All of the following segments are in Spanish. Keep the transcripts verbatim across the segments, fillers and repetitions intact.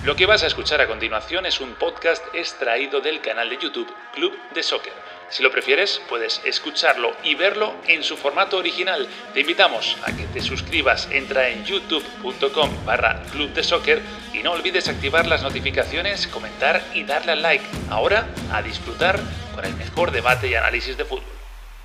Lo que vas a escuchar a continuación es un podcast extraído del canal de YouTube Club de Soccer. Si lo prefieres, puedes escucharlo y verlo en su formato original. Te invitamos a que te suscribas, entra en youtube punto com barra club de soccer y no olvides activar las notificaciones, comentar y darle al like. Ahora, a disfrutar con el mejor debate y análisis de fútbol.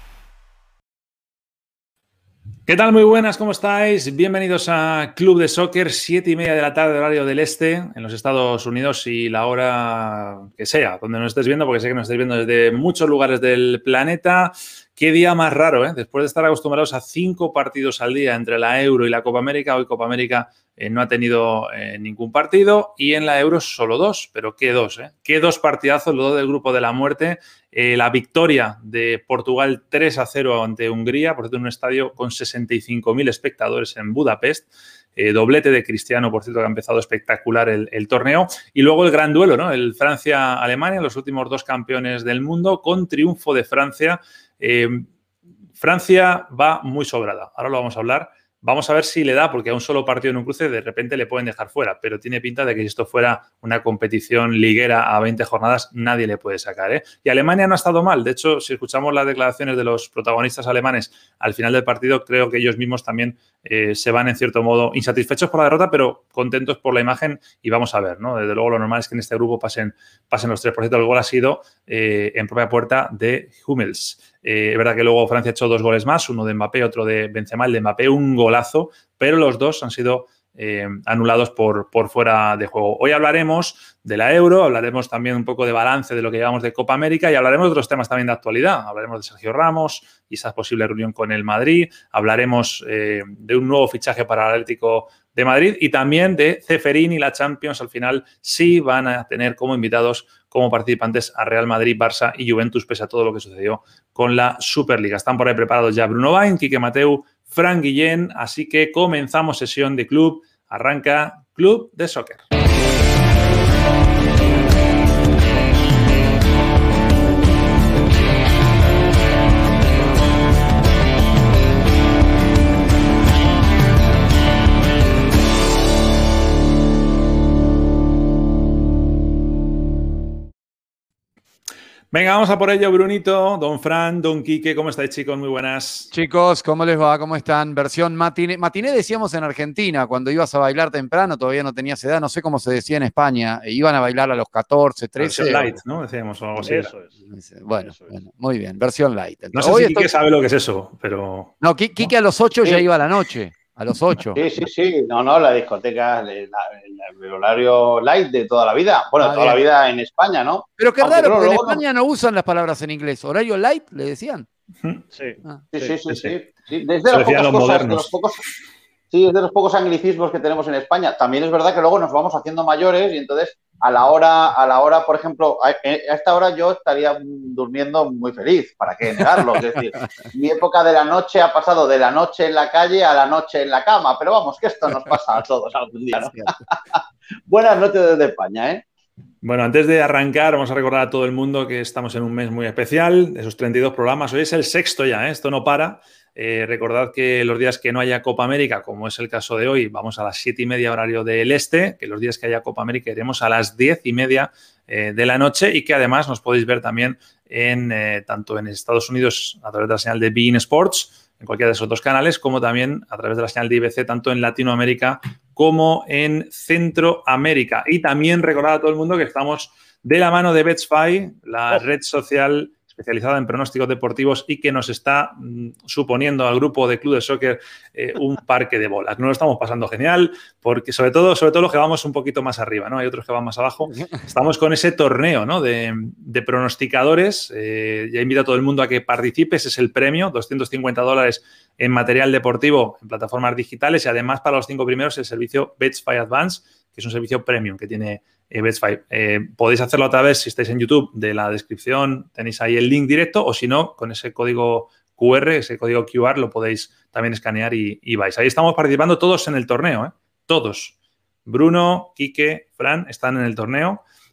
¿Qué tal? Muy buenas, ¿cómo estáis? Bienvenidos a Club de Soccer, siete y media de la tarde, horario del este, en los Estados Unidos y la hora que sea, donde nos estés viendo, porque sé que nos estáis viendo desde muchos lugares del planeta. Qué día más raro, ¿eh? Después de estar acostumbrados a cinco partidos al día entre la Euro y la Copa América, hoy Copa América eh, no ha tenido eh, ningún partido y en la Euro solo dos, pero qué dos, ¿eh? Qué dos partidazos, los dos del grupo de la muerte. Eh, la victoria de Portugal tres a cero ante Hungría, por cierto, en un estadio con sesenta y cinco mil espectadores en Budapest. Eh, doblete de Cristiano, por cierto, que ha empezado espectacular el, el torneo. Y luego el gran duelo, ¿no? El Francia-Alemania, los últimos dos campeones del mundo, con triunfo de Francia. Eh, Francia va muy sobrada. Ahora lo vamos a hablar. Vamos a ver si le da, porque a un solo partido en un cruce de repente le pueden dejar fuera, pero tiene pinta de que si esto fuera una competición liguera a veinte jornadas, nadie le puede sacar, ¿eh? Y Alemania no ha estado mal. De hecho, si escuchamos las declaraciones de los protagonistas alemanes al final del partido, creo que ellos mismos también eh, se van, en cierto modo, insatisfechos por la derrota, pero contentos por la imagen y vamos a ver, ¿no? Desde luego, lo normal es que en este grupo pasen, pasen los tres. Por cierto, el gol ha sido eh, en propia puerta de Hummels. Eh, es verdad que luego Francia ha hecho dos goles más, uno de Mbappé, otro de Benzema. El de Mbappé, un golazo, pero los dos han sido eh, anulados por, por fuera de juego. Hoy hablaremos de la Euro, hablaremos también un poco de balance de lo que llevamos de Copa América y hablaremos de otros temas también de actualidad. Hablaremos de Sergio Ramos y esa posible reunión con el Madrid. Hablaremos eh, de un nuevo fichaje para el Atlético de Madrid y también de Ceferín y la Champions. Al final sí van a tener como invitados, como participantes, a Real Madrid, Barça y Juventus, pese a todo lo que sucedió con la Superliga. Están por ahí preparados ya Bruno Bain, Quique Mateu, Fran Guillén, así que comenzamos sesión de club. Arranca Club de Soccer. Venga, vamos a por ello, Brunito, don Fran, don Quique. ¿Cómo estáis, chicos? Muy buenas. Chicos, ¿cómo les va? ¿Cómo están? Versión matiné. Matiné decíamos en Argentina, cuando ibas a bailar temprano, todavía no tenías edad, no sé cómo se decía en España. Iban a bailar a los catorce, trece. Versión light, ¿no? Decíamos algo así. Eso es. Bueno, Eso es. bueno, muy bien, versión light. No sé Hoy si Quique estoy... sabe lo que es eso, pero... No, Quique a los ocho Sí. ya iba a la noche. A los ocho. Sí, sí, sí. No, no, la discoteca, la- la- el horario light de toda la vida. Bueno, Ah, toda la bien. vida en España, ¿no? Pero qué Aunque raro, creo porque en luego no- España no usan las palabras en inglés. ¿Horario light le decían? Sí, Ah. sí, sí, sí. sí, sí, sí. sí. Desde Eso las decían pocas los cosas, de modernos. los pocos, sí, es de los pocos anglicismos que tenemos en España. También es verdad que luego nos vamos haciendo mayores y entonces a la hora, a la hora, por ejemplo, a, a esta hora yo estaría durmiendo muy feliz, ¿para qué negarlo? Es decir, mi época de la noche ha pasado de la noche en la calle a la noche en la cama, pero vamos, que esto nos pasa a todos algún día, ¿no? Buenas noches desde España, ¿eh? Bueno, antes de arrancar, vamos a recordar a todo el mundo que estamos en un mes muy especial, esos treinta y dos programas. Hoy es el sexto ya, ¿eh? Esto no para. Eh, recordad que los días que no haya Copa América, como es el caso de hoy, vamos a las siete y media horario del este, que los días que haya Copa América iremos a las diez y media eh, de la noche y que además nos podéis ver también en eh, tanto en Estados Unidos a través de la señal de beIN Sports, en cualquiera de esos dos canales, como también a través de la señal de I B C, tanto en Latinoamérica como en Centroamérica. Y también recordad a todo el mundo que estamos de la mano de BetSpy, la red social especializada en pronósticos deportivos y que nos está mmm, suponiendo al grupo de Club de Soccer eh, un parque de bolas. Nos lo estamos pasando genial, porque sobre todo, sobre todo los que vamos un poquito más arriba, ¿no? Hay otros que van más abajo. Estamos con ese torneo, ¿no? de, de pronosticadores. Eh, ya invito a todo el mundo a que participe. Ese es el premio, doscientos cincuenta dólares en material deportivo en plataformas digitales y además para los cinco primeros el servicio BetSpy Advance, que es un servicio premium que tiene eh, BetSpy. Eh, podéis hacerlo a través, si estáis en YouTube, de la descripción, tenéis ahí el link directo o si no, con ese código Q R, ese código Q R lo podéis también escanear y, y vais. Ahí estamos participando todos en el torneo, ¿eh? Todos. Bruno, Quique, Fran están en el torneo.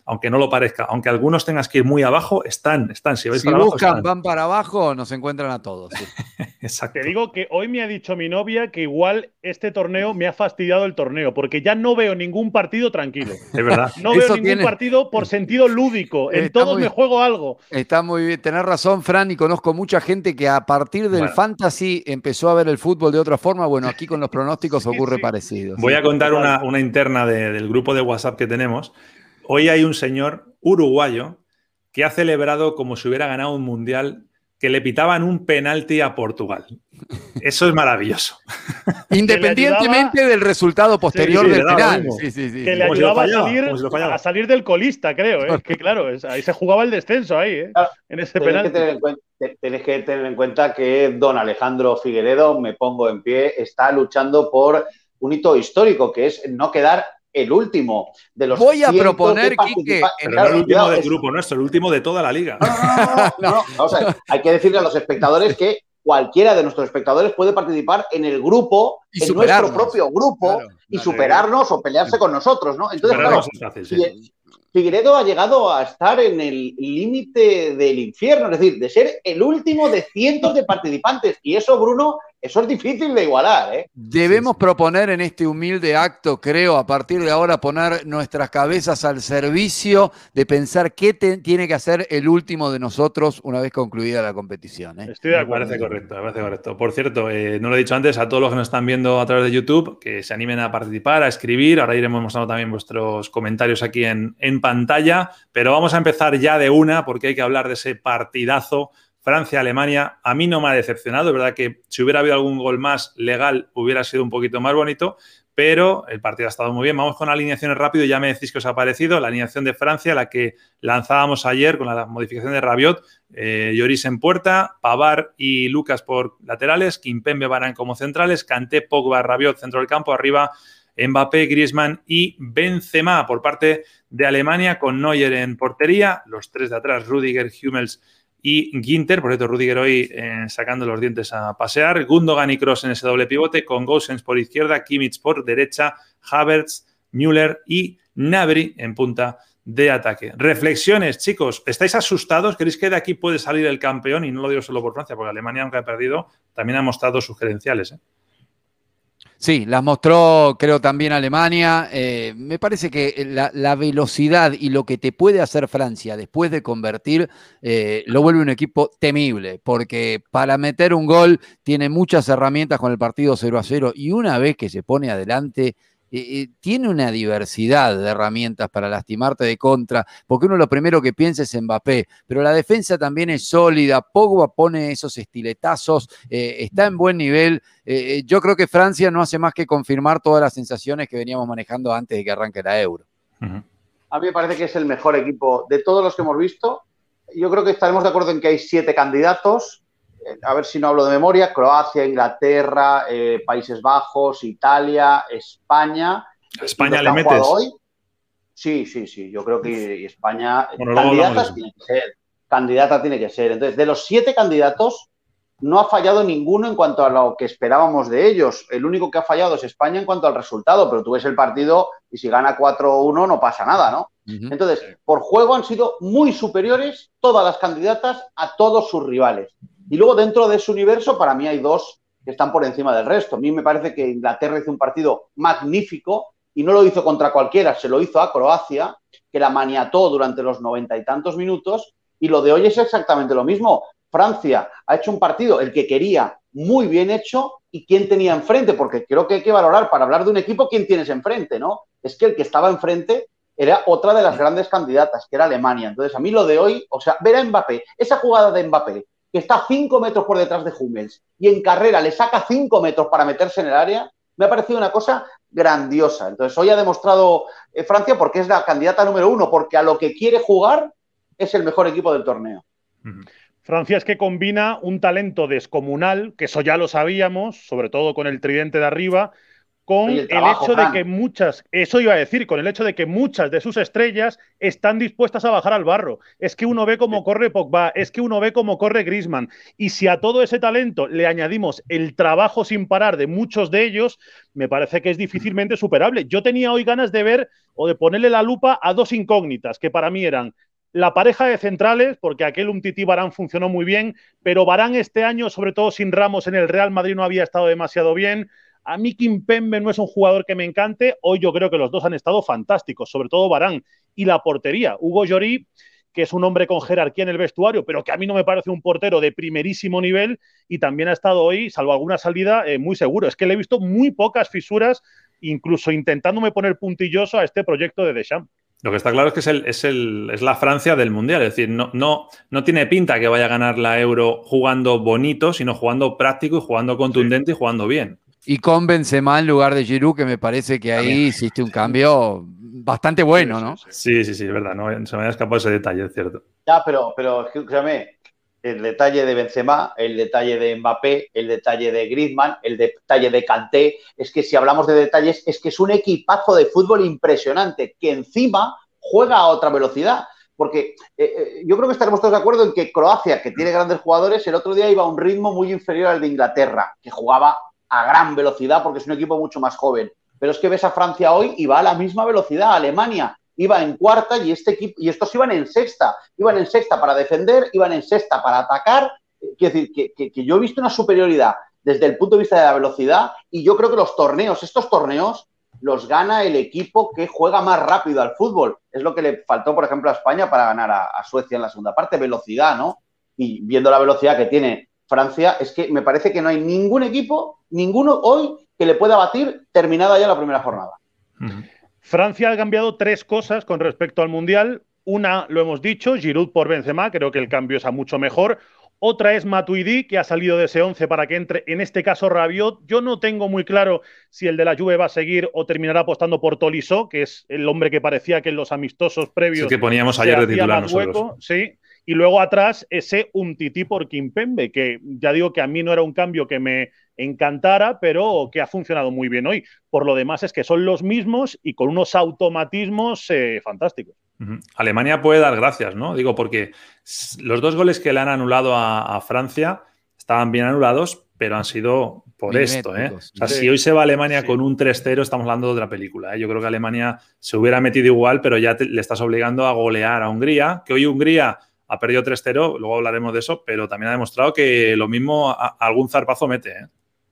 aunque no lo parezca. Aunque algunos tengas que ir muy abajo, están, están. Si vais Si para abajo, buscan, están. van para abajo, nos encuentran a todos. Sí. Exacto. Te digo que hoy me ha dicho mi novia que igual este torneo me ha fastidiado el torneo, porque ya no veo ningún partido tranquilo. Es verdad. No veo Eso ningún tiene- partido por sentido lúdico. En Está todos muy- me juego algo. Está muy bien, tenés razón, Fran, y conozco mucha gente que a partir del Bueno. fantasy empezó a ver el fútbol de otra forma. Bueno, aquí con los pronósticos Sí, ocurre sí. parecido. Voy sí. a contar total. una, una interna de- del grupo de WhatsApp que tenemos. Hoy hay un señor uruguayo que ha celebrado como si hubiera ganado un mundial, que le pitaban un penalti a Portugal. Eso es maravilloso. Independientemente ayudaba- del resultado posterior sí, le del daba lo penal. mismo. Sí, sí, sí, Que sí. le Como si lo ayudaba a fallaba, salir, como si lo fallaba. a salir del colista, creo. ¿eh? Que claro, es- ahí se jugaba el descenso ahí, ¿eh? Claro, En ese Tenéis que, penalti. tener en cuenta, te- tenéis que tener en cuenta que don Alejandro Figueredo, me pongo en pie, está luchando por un hito histórico, que es no quedar el último de los Voy a cientos proponer, de Quique, participantes. Pero Claro, no el último cuidado, del es- grupo nuestro, el último de toda la liga. No, no, no, no, no, no, no. Vamos a ver, hay que decirle a los espectadores que cualquiera de nuestros espectadores puede participar en el grupo, Y en superarnos. nuestro propio grupo, Claro, y claro. superarnos o pelearse con nosotros, ¿no? Entonces, Pero claro, no es fácil, sí. Figue- Figueredo ha llegado a estar en el límite del infierno, es decir, de ser el último de cientos de participantes. Y eso, Bruno, eso es difícil de igualar, ¿eh? Debemos Sí, sí. proponer en este humilde acto, creo, a partir de ahora, poner nuestras cabezas al servicio de pensar qué te- tiene que hacer el último de nosotros una vez concluida la competición. ¿eh? Estoy de Me acuerdo. parece correcto, me parece correcto. Por cierto, eh, no lo he dicho antes, a todos los que nos están viendo a través de YouTube, que se animen a participar, a escribir. Ahora iremos mostrando también vuestros comentarios aquí en, en pantalla. Pero vamos a empezar ya de una, porque hay que hablar de ese partidazo Francia-Alemania. A mí no me ha decepcionado. Es verdad que si hubiera habido algún gol más legal, hubiera sido un poquito más bonito. Pero el partido ha estado muy bien. Vamos con alineaciones rápido. Ya me decís que os ha parecido. La alineación de Francia, la que lanzábamos ayer con la modificación de Rabiot. Eh, Lloris en puerta, Pavard y Lucas por laterales, Kimpembe, Varane como centrales, Kanté, Pogba, Rabiot, centro del campo, arriba Mbappé, Griezmann y Benzema por parte de Alemania, con Neuer en portería, los tres de atrás, Rüdiger, Hummels y Ginter. Por cierto, Rüdiger hoy eh, sacando los dientes a pasear, Gundogan y Kroos en ese doble pivote, con Gosens por izquierda, Kimmich por derecha, Havertz, Müller y Gnabry en punta de ataque. Reflexiones, chicos. ¿Estáis asustados? ¿Creéis que de aquí puede salir el campeón? Y no lo digo solo por Francia, porque Alemania, aunque ha perdido, también ha mostrado sus credenciales, ¿eh? Sí, las mostró, creo, también Alemania. Eh, me parece que la, la velocidad y lo que te puede hacer Francia después de convertir eh, lo vuelve un equipo temible, porque para meter un gol tiene muchas herramientas con el partido cero a cero y una vez que se pone adelante, eh, eh, tiene una diversidad de herramientas para lastimarte de contra, porque uno lo primero que piensa es Mbappé, pero la defensa también es sólida, Pogba pone esos estiletazos, eh, está en buen nivel. Eh, yo creo que Francia no hace más que confirmar todas las sensaciones que veníamos manejando antes de que arranque la Euro. Uh-huh. A mí me parece que es el mejor equipo de todos los que hemos visto. Yo creo que estaremos de acuerdo en que hay siete candidatos. A ver si no hablo de memoria: Croacia, Inglaterra, eh, Países Bajos, Italia, España. ¿A España ¿Y los le que han metes? jugado hoy? Sí, sí, sí. Yo creo que España, Bueno, luego hablamos de candidatas eso. tiene que ser. Candidata tiene que ser. Entonces, de los siete candidatos, no ha fallado ninguno en cuanto a lo que esperábamos de ellos. El único que ha fallado es España en cuanto al resultado, pero tú ves el partido y si gana cuatro uno no pasa nada, ¿no? Uh-huh. Entonces, por juego han sido muy superiores todas las candidatas a todos sus rivales. Y luego dentro de ese universo, para mí hay dos que están por encima del resto. A mí me parece que Inglaterra hizo un partido magnífico y no lo hizo contra cualquiera, se lo hizo a Croacia, que la maniató durante los noventa y tantos minutos, y lo de hoy es exactamente lo mismo. Francia ha hecho un partido, el que quería, muy bien hecho, y quién tenía enfrente, porque creo que hay que valorar, para hablar de un equipo, quién tienes enfrente, ¿no? Es que el que estaba enfrente era otra de las grandes candidatas, que era Alemania. Entonces, a mí lo de hoy, o sea, ver a Mbappé, esa jugada de Mbappé, que está cinco metros por detrás de Hummels, y en carrera le saca cinco metros para meterse en el área, me ha parecido una cosa grandiosa. Entonces, hoy ha demostrado eh, Francia porque es la candidata número uno, porque a lo que quiere jugar es el mejor equipo del torneo. Uh-huh. Francia es que combina un talento descomunal, que eso ya lo sabíamos, sobre todo con el tridente de arriba, con Oye, el, el trabajo, hecho Fran. de que muchas, eso iba a decir, con el hecho de que muchas de sus estrellas están dispuestas a bajar al barro. Es que uno ve cómo corre Pogba, es que uno ve cómo corre Griezmann, y si a todo ese talento le añadimos el trabajo sin parar de muchos de ellos, me parece que es difícilmente superable. Yo tenía hoy ganas de ver o de ponerle la lupa a dos incógnitas que para mí eran la pareja de centrales, porque aquel Umtiti-Varane funcionó muy bien, pero Varane este año, sobre todo sin Ramos en el Real Madrid, no había estado demasiado bien. A mí Kimpembe no es un jugador que me encante. Hoy yo creo que los dos han estado fantásticos, sobre todo Varane. Y la portería, Hugo Lloris, que es un hombre con jerarquía en el vestuario, pero que a mí no me parece un portero de primerísimo nivel, y también ha estado hoy, salvo alguna salida, eh, muy seguro. Es que le he visto muy pocas fisuras, incluso intentándome poner puntilloso a este proyecto de Deschamps. Lo que está claro es que es, el, es, el, es la Francia del Mundial. Es decir, no, no, no tiene pinta que vaya a ganar la Euro jugando bonito, sino jugando práctico y jugando contundente sí. y jugando bien. Y con Benzema en lugar de Giroud, que me parece que ahí También. hiciste un cambio bastante bueno, ¿no? Sí, sí, sí, es verdad. No, se me había escapado ese detalle, es cierto. Ya, pero, pero escúchame, el detalle de Benzema, el detalle de Mbappé, el detalle de Griezmann, el detalle de Kanté, es que si hablamos de detalles, es que es un equipazo de fútbol impresionante, que encima juega a otra velocidad. Porque eh, eh, yo creo que estaremos todos de acuerdo en que Croacia, que tiene grandes jugadores, el otro día iba a un ritmo muy inferior al de Inglaterra, que jugaba a gran velocidad porque es un equipo mucho más joven. Pero es que ves a Francia hoy y va a la misma velocidad. Alemania iba en cuarta y este equipo y estos iban en sexta. Iban en sexta para defender, iban en sexta para atacar. Quiero decir, que, que, que yo he visto una superioridad desde el punto de vista de la velocidad, y yo creo que los torneos, estos torneos, los gana el equipo que juega más rápido al fútbol. Es lo que le faltó, por ejemplo, a España para ganar a, a Suecia en la segunda parte, velocidad, ¿no? Y viendo la velocidad que tiene Francia, es que me parece que no hay ningún equipo, ninguno hoy, que le pueda batir terminada ya la primera jornada. Uh-huh. Francia ha cambiado tres cosas con respecto al Mundial. Una, lo hemos dicho, Giroud por Benzema, creo que el cambio es a mucho mejor. Otra es Matuidi, que ha salido de ese once para que entre, en este caso, Rabiot. Yo no tengo muy claro si el de la Juve va a seguir o terminará apostando por Tolisso, que es el hombre que parecía que en los amistosos previos... Sí, que poníamos ayer de titular nosotros. Hueco, sí. Y luego atrás ese Umtiti por Kimpembe, que ya digo que a mí no era un cambio que me encantara, pero que ha funcionado muy bien hoy. Por lo demás es que son los mismos y con unos automatismos eh, fantásticos. Uh-huh. Alemania puede dar gracias, ¿no? Digo, porque los dos goles que le han anulado a, a Francia estaban bien anulados, pero han sido por esto, ¿eh? O sea, sí. Si hoy se va a Alemania sí. con un tres cero, estamos hablando de otra película, ¿eh? Yo creo que Alemania se hubiera metido igual, pero ya te, le estás obligando a golear a Hungría, que hoy Hungría ha perdido tres cero, luego hablaremos de eso, pero también ha demostrado que lo mismo a, a algún zarpazo mete, ¿eh?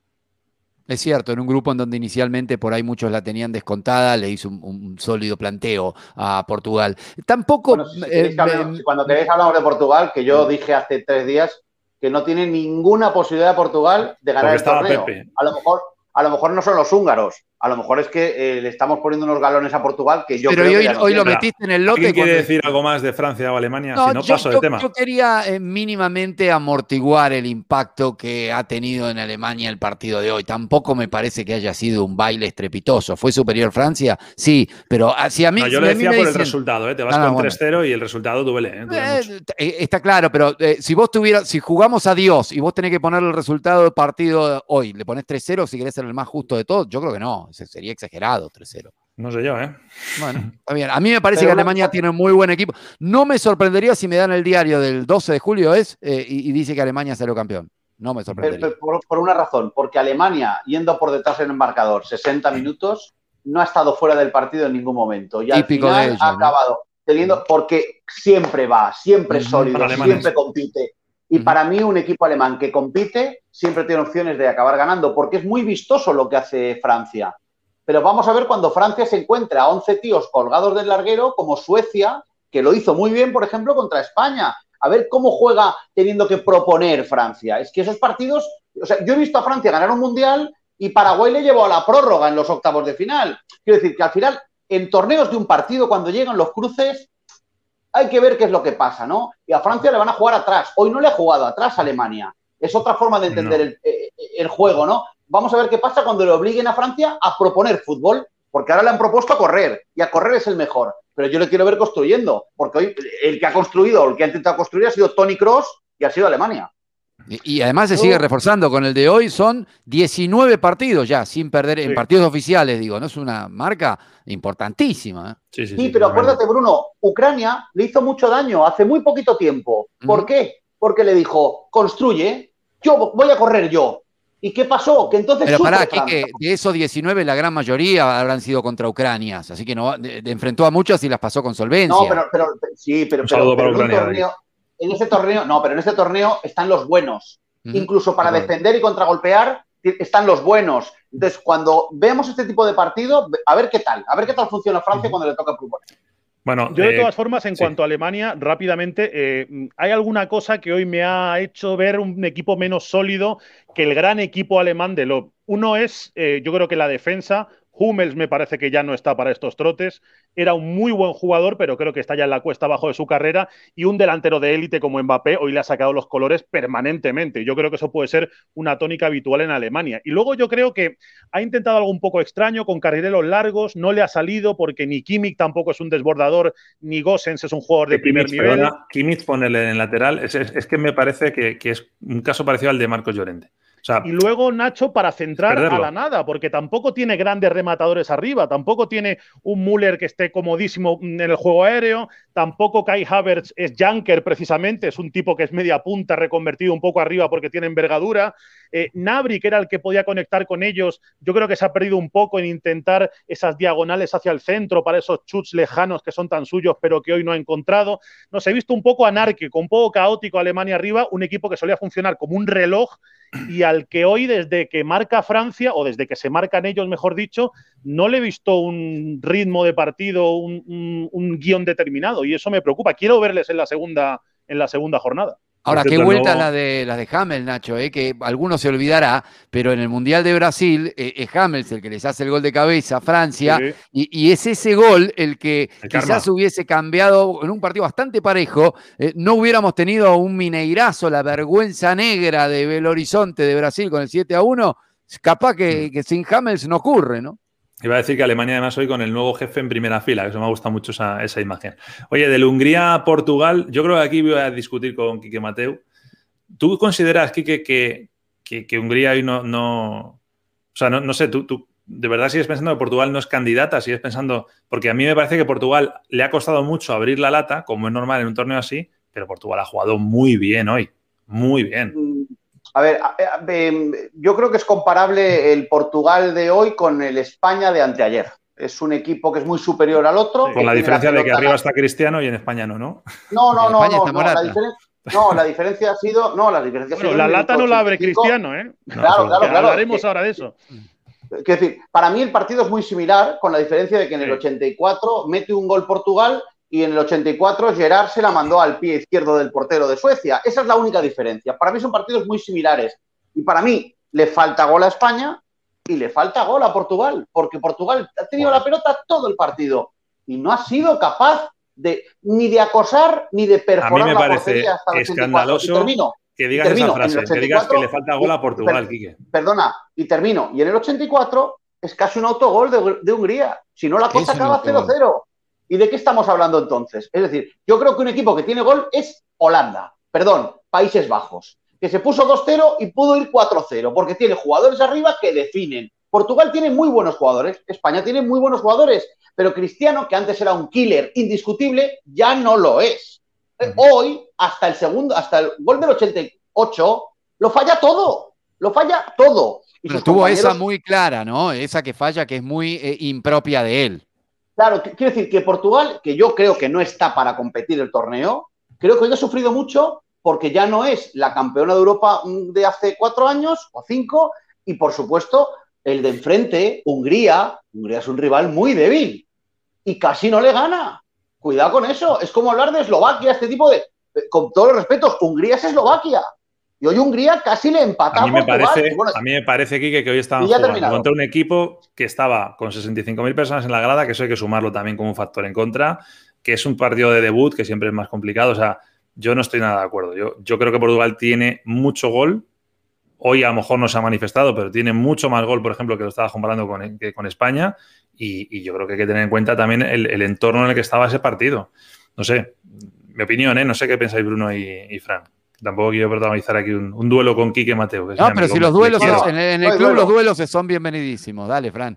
Es cierto, en un grupo en donde inicialmente por ahí muchos la tenían descontada, le hizo un, un sólido planteo a Portugal. Tampoco... Bueno, si queréis, eh, hablamos, si cuando queréis hablamos de Portugal, que yo dije hace tres días que no tiene ninguna posibilidad de Portugal de ganar el torneo. Pepe. A lo mejor, a lo mejor no son los húngaros. A lo mejor es que eh, le estamos poniendo unos galones a Portugal que yo Pero creo hoy, que ya no hoy tiene. lo metiste en el lote. ¿Alguien quiere decir algo más de Francia o Alemania? No, si no, yo, paso yo, de tema. Yo quería eh, mínimamente amortiguar el impacto que ha tenido en Alemania el partido de hoy. Tampoco me parece que haya sido un baile estrepitoso. ¿Fue superior Francia? Sí, pero si a mí... No, yo si lo a decía mí por dicen, el resultado, ¿eh? Te vas no, con no, tres cero bueno. Y el resultado duele, ¿eh? duele eh, está claro, pero eh, si vos tuvieras, si jugamos a Dios y vos tenés que poner el resultado del partido hoy, ¿le ponés tres cero si querés ser el más justo de todos? Yo creo que no, sería exagerado tres cero. No sé yo, ¿eh? Bueno, está bien. A mí me parece Pero que Alemania no... tiene un muy buen equipo. No me sorprendería si me dan el diario del doce de julio es eh, y, y dice que Alemania salió campeón. No me sorprendería. Pero, por, por una razón, porque Alemania, yendo por detrás en el marcador sesenta minutos, no ha estado fuera del partido en ningún momento. Y Típico al final ellos, ha acabado ¿no? teniendo, porque siempre va, siempre es sólido, siempre compite. Y uh-huh. para mí un equipo alemán que compite siempre tiene opciones de acabar ganando, porque es muy vistoso lo que hace Francia. Pero vamos a ver cuando Francia se encuentra a once tíos colgados del larguero, como Suecia, que lo hizo muy bien, por ejemplo, contra España. A ver cómo juega teniendo que proponer Francia. Es que esos partidos... O sea, yo he visto a Francia ganar un mundial y Paraguay le llevó a la prórroga en los octavos de final. Quiero decir que al final, en torneos de un partido, cuando llegan los cruces, hay que ver qué es lo que pasa, ¿no? Y a Francia le van a jugar atrás. Hoy no le ha jugado atrás a Alemania. Es otra forma de entender no. el, el juego, ¿no? Vamos a ver qué pasa cuando le obliguen a Francia a proponer fútbol, porque ahora le han propuesto a correr, y a correr es el mejor. Pero yo le quiero ver construyendo, porque hoy el que ha construido, o el que ha intentado construir ha sido Toni Kroos y ha sido Alemania. Y, y además se sigue reforzando con el de hoy, son diecinueve partidos ya, sin perder, sí. en partidos oficiales, digo, ¿no? Es una marca importantísima. ¿eh? Sí, sí, sí, sí, pero acuérdate, Bruno, Ucrania le hizo mucho daño hace muy poquito tiempo. ¿Por uh-huh. qué? Porque le dijo, construye, yo voy a correr yo. ¿Y qué pasó? Que entonces Pero pará, que, que de esos diecinueve la gran mayoría habrán sido contra Ucrania, así que no de, de enfrentó a muchas y las pasó con solvencia. No, pero, pero sí, pero, pero, pero en, un torneo, en ese torneo, no, pero en este torneo están los buenos. Uh-huh. Incluso para claro. defender y contragolpear están los buenos. Entonces, cuando veamos este tipo de partido, a ver qué tal, a ver qué tal funciona Francia uh-huh. cuando le toca proponer. Bueno, yo de eh, todas formas, en sí. cuanto a Alemania, rápidamente, eh, ¿hay alguna cosa que hoy me ha hecho ver un equipo menos sólido que el gran equipo alemán de Löw? Uno es, eh, yo creo que la defensa. Hummels me parece que ya no está para estos trotes. Era un muy buen jugador, pero creo que está ya en la cuesta abajo de su carrera. Y un delantero de élite como Mbappé hoy le ha sacado los colores permanentemente. Yo creo que eso puede ser una tónica habitual en Alemania. Y luego yo creo que ha intentado algo un poco extraño con carrileros largos. No le ha salido porque ni Kimmich tampoco es un desbordador, ni Gosens es un jugador de primer Kimmich, nivel. Perdona, Kimmich ponerle en el lateral. Es, es, es que me parece que, que es un caso parecido al de Marcos Llorente. O sea, y luego Nacho para centrar perderlo. a la nada, porque tampoco tiene grandes rematadores arriba, tampoco tiene un Müller que esté comodísimo en el juego aéreo, tampoco Kai Havertz es Janker precisamente, es un tipo que es media punta reconvertido un poco arriba porque tiene envergadura. Eh, Gnabry, que era el que podía conectar con ellos, yo creo que se ha perdido un poco en intentar esas diagonales hacia el centro para esos chuts lejanos que son tan suyos pero que hoy no ha encontrado. No sé, he visto un poco anárquico, un poco caótico Alemania arriba, un equipo que solía funcionar como un reloj y al que hoy, desde que marca Francia, o desde que se marcan ellos, mejor dicho, no le he visto un ritmo de partido, un, un, un guión determinado, y eso me preocupa. Quiero verles en la segunda, en la segunda jornada. Ahora, qué vuelta no... la de la de Hummels, Nacho, eh, que alguno se olvidará, pero en el Mundial de Brasil eh, es Hummels el que les hace el gol de cabeza a Francia, sí. y, y es ese gol el que el quizás karma. hubiese cambiado en un partido bastante parejo, eh, no hubiéramos tenido un Mineirazo, la vergüenza negra de Belo Horizonte de Brasil con el siete a uno, capaz que, que sin Hummels no ocurre, ¿no? Iba a decir que Alemania además hoy con el nuevo jefe en primera fila, que eso me ha gustado mucho esa, esa imagen. Oye, del Hungría a Portugal, yo creo que aquí voy a discutir con Quique Mateu. ¿Tú consideras, Quique, que, que, que Hungría hoy no, no... O sea, no, no sé, tú, tú de verdad sigues pensando que Portugal no es candidata, sigues pensando... Porque a mí me parece que Portugal le ha costado mucho abrir la lata, como es normal en un torneo así, pero Portugal ha jugado muy bien hoy, muy bien. A ver, yo creo que es comparable el Portugal de hoy con el España de anteayer. Es un equipo que es muy superior al otro. Con la diferencia de que arriba está Cristiano y en España no, ¿no? No, no, no, no, no, la diferencia, no, la diferencia ha sido... No, la diferencia bueno, ha sido la lata no la abre Cristiano, ¿eh? Claro, claro, claro. Hablaremos que, ahora de eso. Es decir, para mí el partido es muy similar, con la diferencia de que en el ochenta y cuatro mete un gol Portugal y en el ochenta y cuatro Gerard se la mandó al pie izquierdo del portero de Suecia. Esa es la única diferencia. Para mí son partidos muy similares. Y para mí le falta gol a España y le falta gol a Portugal, porque Portugal ha tenido bueno. la pelota todo el partido y no ha sido capaz de ni de acosar ni de perforar a mí me la parece portería hasta el escandaloso termino, que digas termino, esa frase, que digas que le falta gol a Portugal, Quique. Perdona, y termino. Y en el ochenta y cuatro es casi un autogol de, de Hungría. Si no, la cosa acaba cero cero. ¿Y de qué estamos hablando entonces? Es decir, yo creo que un equipo que tiene gol es Holanda, perdón, Países Bajos, que se puso dos cero y pudo ir cuatro cero, porque tiene jugadores arriba que definen. Portugal tiene muy buenos jugadores, España tiene muy buenos jugadores, pero Cristiano, que antes era un killer indiscutible, ya no lo es. Uh-huh. Hoy, hasta el segundo, hasta el gol del ochenta y ocho, lo falla todo, lo falla todo. Y pero tuvo compañeros... esa muy clara, ¿no? Esa que falla, que es muy eh, impropia de él. Claro, quiero decir que Portugal, que yo creo que no está para competir el torneo, creo que hoy ha sufrido mucho porque ya no es la campeona de Europa de hace cuatro años o cinco, y por supuesto el de enfrente, Hungría, Hungría es un rival muy débil y casi no le gana. Cuidado con eso, es como hablar de Eslovaquia, este tipo de... Con todos los respetos, Hungría es Eslovaquia. Y hoy Hungría casi le empata a mí me a Portugal. parece, bueno, a mí me parece, Quique, que hoy estaban jugando contra un equipo que estaba con sesenta y cinco mil personas en la grada, que eso hay que sumarlo también como un factor en contra, que es un partido de debut, que siempre es más complicado. O sea, yo no estoy nada de acuerdo. Yo, yo creo que Portugal tiene mucho gol. Hoy a lo mejor no se ha manifestado, pero tiene mucho más gol, por ejemplo, que lo estaba comparando con, que con España. Y, y yo creo que hay que tener en cuenta también el, el entorno en el que estaba ese partido. No sé, mi opinión, ¿eh? No sé qué pensáis Bruno y, y Fran. Tampoco quiero protagonizar aquí un, un duelo con Quique Mateo. Que es No, mi pero amigo, si los le duelos, quiero. en, en No el hay club duelo. los duelos son bienvenidísimos. Dale, Fran.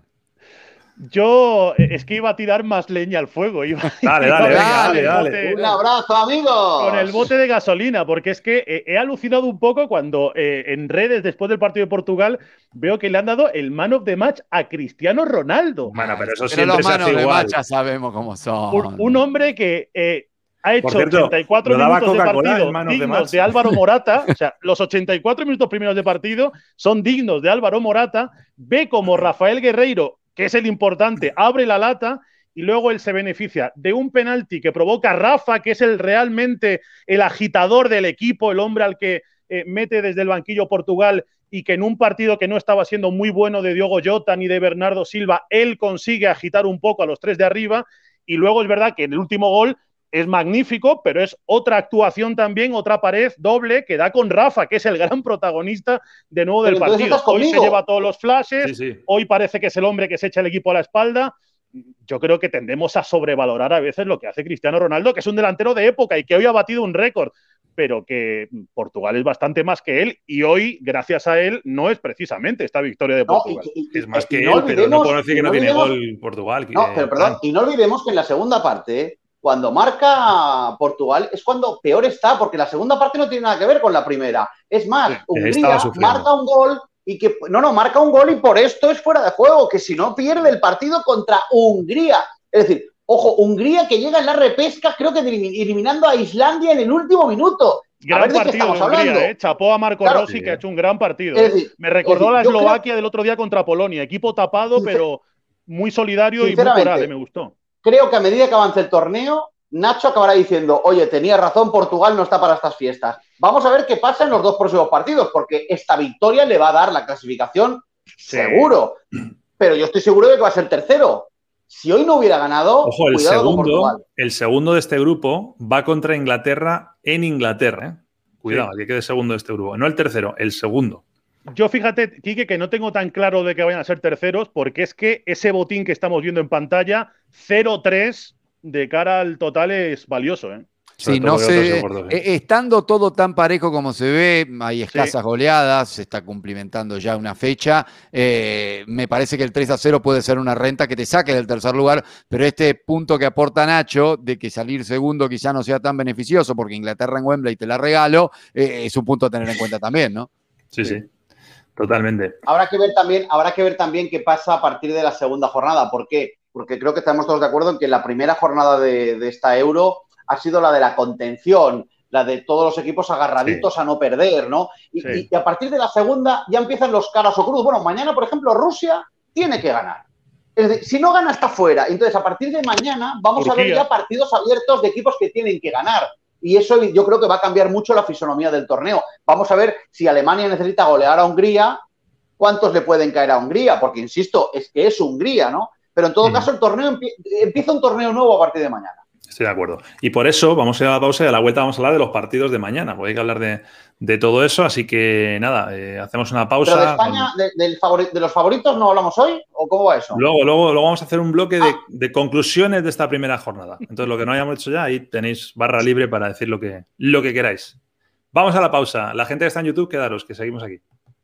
Yo eh, es que iba a tirar más leña al fuego. Iba, Dale, iba dale, a venga, con dale, el dale. bote- Un abrazo, amigos. Con el bote de gasolina, porque es que eh, he alucinado un poco cuando eh, en redes, después del partido de Portugal, veo que le han dado el man of the match a Cristiano Ronaldo. Bueno, pero eso Pero siempre los se hace manos de igual. macha sabemos cómo son. Un, un hombre que eh, ha hecho Por cierto, ochenta y cuatro lo daba minutos de Coca-Cola, partido el man of the dignos match. de Álvaro Morata. O sea, los ochenta y cuatro minutos primeros de partido son dignos de Álvaro Morata. Ve como Rafael Guerreiro, que es el importante, abre la lata. Y luego él se beneficia de un penalti que provoca Rafa, que es el realmente el agitador del equipo, el hombre al que eh, mete desde el banquillo Portugal y que en un partido que no estaba siendo muy bueno de Diogo Jota ni de Bernardo Silva, él consigue agitar un poco a los tres de arriba. Y luego es verdad que en el último gol es magnífico, pero es otra actuación también, otra pared doble que da con Rafa, que es el gran protagonista de nuevo del Pero entonces partido. estás Hoy se conmigo. lleva todos los flashes, Sí, sí. hoy parece que es el hombre que se echa el equipo a la espalda. Yo creo que tendemos a sobrevalorar a veces lo que hace Cristiano Ronaldo, que es un delantero de época y que hoy ha batido un récord, pero que Portugal es bastante más que él y hoy, gracias a él, no es precisamente esta victoria de No, Portugal. y- y- y- Es más y que no él, pero no olvidemos- puedo decir que y no tiene olvidemos- gol Portugal. No, eh, pero perdón, Fran. y no olvidemos que en la segunda parte, cuando marca Portugal, es cuando peor está, porque la segunda parte no tiene nada que ver con la primera. Es más, Sí, estaba Hungría sufriendo. marca un gol y que, no, no, marca un gol y por esto es fuera de juego, que si no pierde el partido contra Hungría. Es decir, ojo, Hungría que llega en la repesca, creo que eliminando a Islandia en el último minuto. Gran a ver de qué partido estamos de Hungría, hablando. ¿eh? Chapó a Marco Claro. Rossi, Sí, que eh. ha hecho un gran partido. Es ¿eh? decir, Me recordó es decir, la yo creo- Eslovaquia del otro día contra Polonia. Equipo tapado, Sincer- pero muy solidario y muy Sinceramente, coral, ¿eh? Me gustó. Creo que a medida que avance el torneo, Nacho acabará diciendo, oye, tenía razón, Portugal no está para estas fiestas. Vamos a ver qué pasa en los dos próximos partidos, porque esta victoria le va a dar la clasificación Sí. seguro. Pero yo estoy seguro de que va a ser tercero. Si hoy no hubiera ganado, Ojo, el cuidado con segundo, Portugal. el segundo de este grupo va contra Inglaterra en Inglaterra. ¿eh? Cuidado, Sí. que quede segundo de este grupo. No el tercero, el segundo. Yo fíjate, Quique, que no tengo tan claro de que vayan a ser terceros, porque es que ese botín que estamos viendo en pantalla, cero tres de cara al total, es valioso, ¿eh? Sobre Sí, todo no que otros sé, acuerdos, eh, ¿eh? estando todo tan parejo como se ve, hay escasas goleadas, se está cumplimentando ya una fecha, eh, me parece que el tres a cero puede ser una renta que te saque del tercer lugar, pero este punto que aporta Nacho, de que salir segundo quizá no sea tan beneficioso, porque Inglaterra en Wembley te la regalo, eh, es un punto a tener en cuenta también, ¿no? Sí, sí, totalmente. Habrá que ver también, habrá que ver también qué pasa a partir de la segunda jornada. ¿Por qué? Porque creo que estamos todos de acuerdo en que la primera jornada de, de esta Euro ha sido la de la contención, la de todos los equipos agarraditos sí. a no perder, ¿no? Y, sí. y, y a partir de la segunda ya empiezan los caras o cruz. Bueno, mañana, por ejemplo, Rusia tiene que ganar. Es decir, si no gana, está fuera. Entonces, a partir de mañana vamos Turquía. a ver ya partidos abiertos de equipos que tienen que ganar. Y eso yo creo que va a cambiar mucho la fisonomía del torneo. Vamos a ver si Alemania necesita golear a Hungría, cuántos le pueden caer a Hungría, porque, insisto, es que es Hungría, ¿no? Pero en todo mm. caso, el torneo empie empieza un torneo nuevo a partir de mañana. Estoy de acuerdo. Y por eso vamos a ir a la pausa y a la vuelta vamos a hablar de los partidos de mañana. Porque hay que hablar de, de todo eso. Así que nada, eh, hacemos una pausa. ¿Pero de España, con... de, del favori de los favoritos no hablamos hoy? ¿O cómo va eso? Luego, luego, luego vamos a hacer un bloque de, de conclusiones de esta primera jornada. Entonces, lo que no hayamos hecho ya, ahí tenéis barra libre para decir lo que, lo que queráis. Vamos a la pausa. La gente que está en YouTube, quedaros, que seguimos aquí.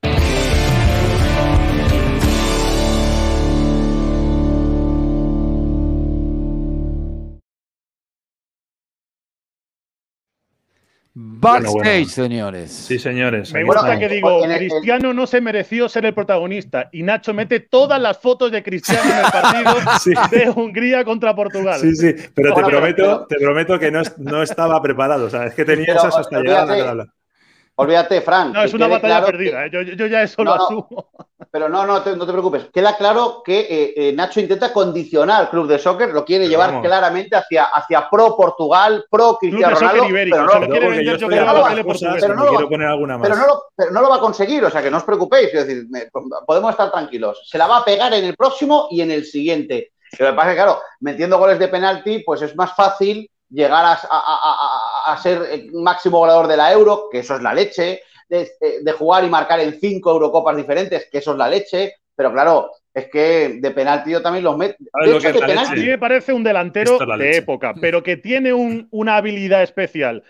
Backstage, bueno, bueno. señores. Sí, señores. Me gusta que digo, Cristiano no se mereció ser el protagonista y Nacho mete todas las fotos de Cristiano en el partido sí. de Hungría contra Portugal. Sí, sí, pero te prometo, te prometo que no, no estaba preparado. O sea, es que tenía pero, esas hasta llegar a la tabla. Olvídate, Fran. No, es una batalla claro perdida. Que... Yo, yo ya eso no, lo asumo. No, pero no, no te, no te preocupes. Queda claro que eh, eh, Nacho intenta condicionar al club de soccer, lo quiere pero llevar vamos. claramente hacia, hacia pro Portugal, pro Cristiano Ronaldo. Ibérico, pero no, se lo quiere vender, yo creo, a la tele portuguesa. Pero no, lo va, poner alguna más. Pero, no lo, pero no lo va a conseguir, o sea que no os preocupéis. Es decir, me, podemos estar tranquilos. Se la va a pegar en el próximo y en el siguiente. Lo que pasa es que, claro, metiendo goles de penalti, pues es más fácil llegar a, a, a, a, a ser el máximo goleador de la Euro, que eso es la leche. De, de jugar y marcar en cinco Eurocopas diferentes, que eso es la leche, pero claro, es que de penalti yo también los meto. De hecho, de penalti, a mí me parece un delantero de época, pero que tiene un, una habilidad especial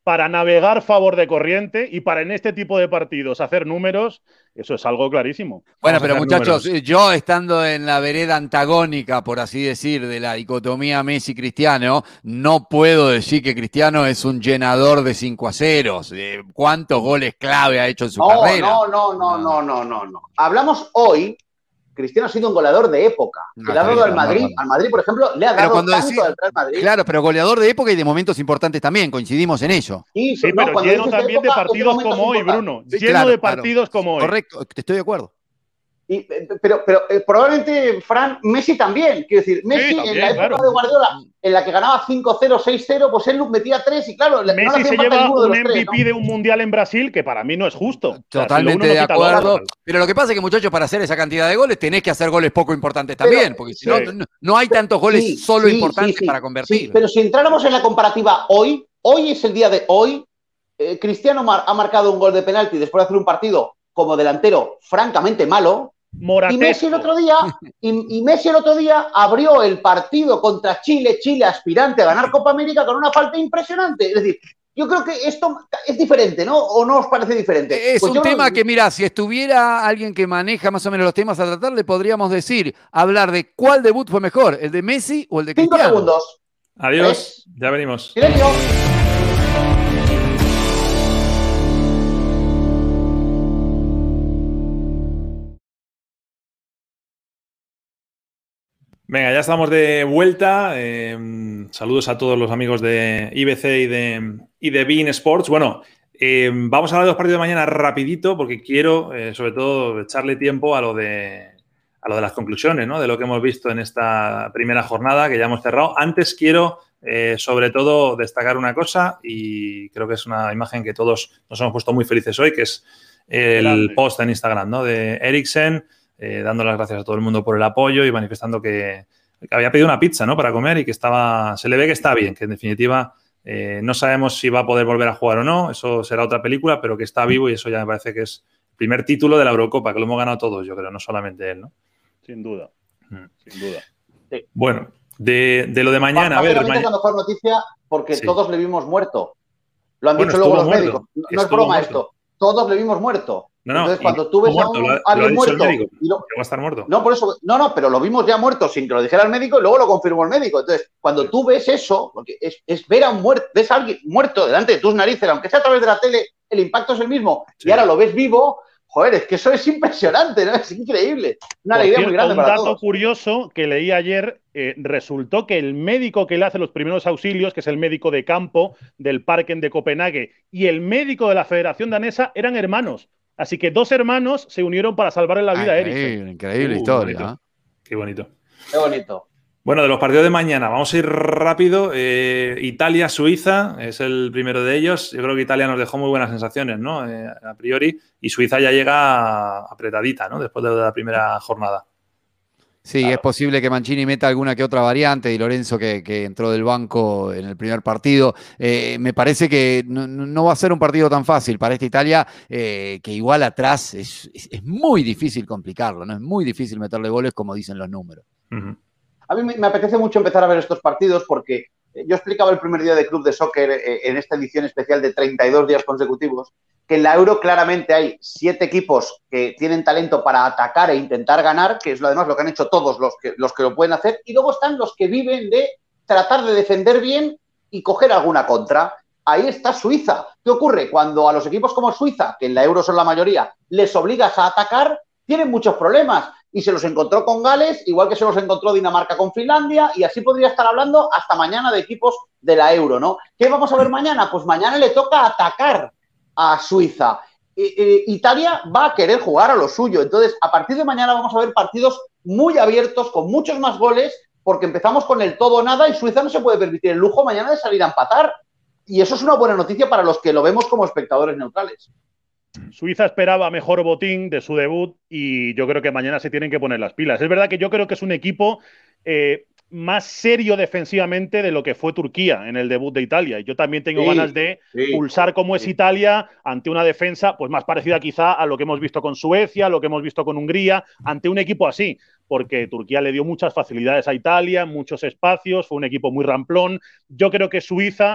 para navegar favor de corriente y para en este tipo de partidos hacer números, eso es algo clarísimo. Bueno, pero muchachos, números. Yo estando en la vereda antagónica, por así decir, de la dicotomía Messi-Cristiano, no puedo decir que Cristiano es un llenador de cinco a cero. ¿Cuántos goles clave ha hecho en su no, carrera? No, no, no, no, no, no, no. Hablamos hoy. Cristiano ha sido un goleador de época. No, le ha dado al Madrid, no, no, no. al Madrid, por ejemplo, le ha pero dado tanto decís, al Real Madrid. Claro, pero goleador de época y de momentos importantes también, coincidimos en ello. Sí, sí no, pero lleno también de, época, de partidos de como hoy, Bruno. Sí, lleno claro, de partidos claro. como hoy. Correcto, estoy de acuerdo. Y, pero pero eh, probablemente, Fran, Messi también. Quiero decir, Messi sí, también, en la época claro. de Guardiola, en la que ganaba cinco cero, seis cero, pues él metía tres y claro, Messi no le se lleva un M V P tres, ¿no? de un mundial en Brasil que para mí no es justo. Totalmente o sea, si de acuerdo. Pero lo que pasa es que, muchachos, para hacer esa cantidad de goles tenés que hacer goles poco importantes también, pero, porque si sí. no, no, no hay tantos goles sí, solo sí, importantes sí, sí, para convertir. Sí, pero si entráramos en la comparativa hoy, hoy es el día de hoy, eh, Cristiano mar ha marcado un gol de penalti después de hacer un partido como delantero francamente malo. Moratesco. Y Messi el otro día y, y Messi el otro día abrió el partido contra Chile, Chile aspirante a ganar Copa América con una falta impresionante. Es decir, yo creo que esto es diferente, ¿no? ¿O no os parece diferente? Es pues un tema no... que, mira, si estuviera alguien que maneja más o menos los temas a tratar, le podríamos decir, hablar de cuál debut fue mejor, el de Messi o el de Cristiano. Cinco segundos. Adiós, ¿ves? Ya venimos. Silencio. Venga, ya estamos de vuelta. Eh, saludos a todos los amigos de I B C y de, y de beIN Sports. Bueno, eh, vamos a hablar de los partidos de mañana rapidito porque quiero, eh, sobre todo, echarle tiempo a lo de, a lo de las conclusiones, ¿no? De lo que hemos visto en esta primera jornada que ya hemos cerrado. Antes quiero, eh, sobre todo, destacar una cosa y creo que es una imagen que todos nos hemos puesto muy felices hoy, que es el Grande. post en Instagram, ¿no? De Eriksen. Eh, dando las gracias a todo el mundo por el apoyo y manifestando que, que había pedido una pizza, ¿no? Para comer y que estaba, se le ve que está bien, que en definitiva eh, no sabemos si va a poder volver a jugar o no, eso será otra película, pero que está vivo y eso ya me parece que es el primer título de la Eurocopa, que lo hemos ganado todos, yo creo, no solamente él, ¿no? Sin duda, mm. sin duda. Sí. Bueno, de, de lo de mañana, a ver... Es la mejor noticia porque sí. todos le vimos muerto. Lo han bueno, dicho luego los muerto. médicos. No es broma muerto. esto. Todos le vimos muerto. No, no, entonces, cuando tú ves muerto, a un, lo, alguien lo muerto. Y lo, va a estar muerto. No, por eso. No, no, pero lo vimos ya muerto sin que lo dijera el médico y luego lo confirmó el médico. Entonces, cuando tú ves eso, porque es, es ver a un muerto, ves a alguien muerto delante de tus narices, aunque sea a través de la tele, el impacto es el mismo, sí. y ahora lo ves vivo. Joder, es que eso es impresionante, ¿no? Es increíble. Una Por alegría cierto, muy grande un para dato todos. curioso que leí ayer, eh, resultó que el médico que le hace los primeros auxilios, que es el médico de campo del Parken de Copenhague, y el médico de la Federación Danesa eran hermanos. Así que dos hermanos se unieron para salvarle la vida ah, a Eriksen. Eriksen. Increíble uh, historia. Bonito. ¿eh? Qué bonito. Qué bonito. Bueno, de los partidos de mañana, vamos a ir rápido. Eh, Italia-Suiza es el primero de ellos. Yo creo que Italia nos dejó muy buenas sensaciones, ¿no? Eh, a priori. Y Suiza ya llega apretadita, ¿no? Después de la primera jornada. Sí, claro. Es posible que Mancini meta alguna que otra variante y Lorenzo que, que entró del banco en el primer partido. Eh, me parece que no, no va a ser un partido tan fácil para esta Italia, eh, que igual atrás es, es, es muy difícil complicarlo, ¿no? Es muy difícil meterle goles como dicen los números. Uh-huh. A mí me apetece mucho empezar a ver estos partidos porque yo explicaba el primer día de Club de Soccer en esta edición especial de treinta y dos días consecutivos que en la Euro claramente hay siete equipos que tienen talento para atacar e intentar ganar, que es además lo que han hecho todos los que, los que lo pueden hacer, y luego están los que viven de tratar de defender bien y coger alguna contra. Ahí está Suiza. ¿Qué ocurre? Cuando a los equipos como Suiza, que en la Euro son la mayoría, les obligas a atacar, tienen muchos problemas. Y se los encontró con Gales, igual que se los encontró Dinamarca con Finlandia, y así podría estar hablando hasta mañana de equipos de la Euro, ¿no? ¿Qué vamos a ver mañana? Pues mañana le toca atacar a Suiza. Eh, eh, Italia va a querer jugar a lo suyo. Entonces, a partir de mañana vamos a ver partidos muy abiertos, con muchos más goles, porque empezamos con el todo o nada y Suiza no se puede permitir el lujo mañana de salir a empatar. Y eso es una buena noticia para los que lo vemos como espectadores neutrales. Suiza esperaba mejor botín de su debut y yo creo que mañana se tienen que poner las pilas. Es verdad que yo creo que es un equipo eh, más serio defensivamente de lo que fue Turquía en el debut de Italia. Y yo también tengo sí, ganas de sí, pulsar como sí. es Italia ante una defensa pues más parecida quizá a lo que hemos visto con Suecia, lo que hemos visto con Hungría, ante un equipo así, porque Turquía le dio muchas facilidades a Italia, muchos espacios, fue un equipo muy ramplón. Yo creo que Suiza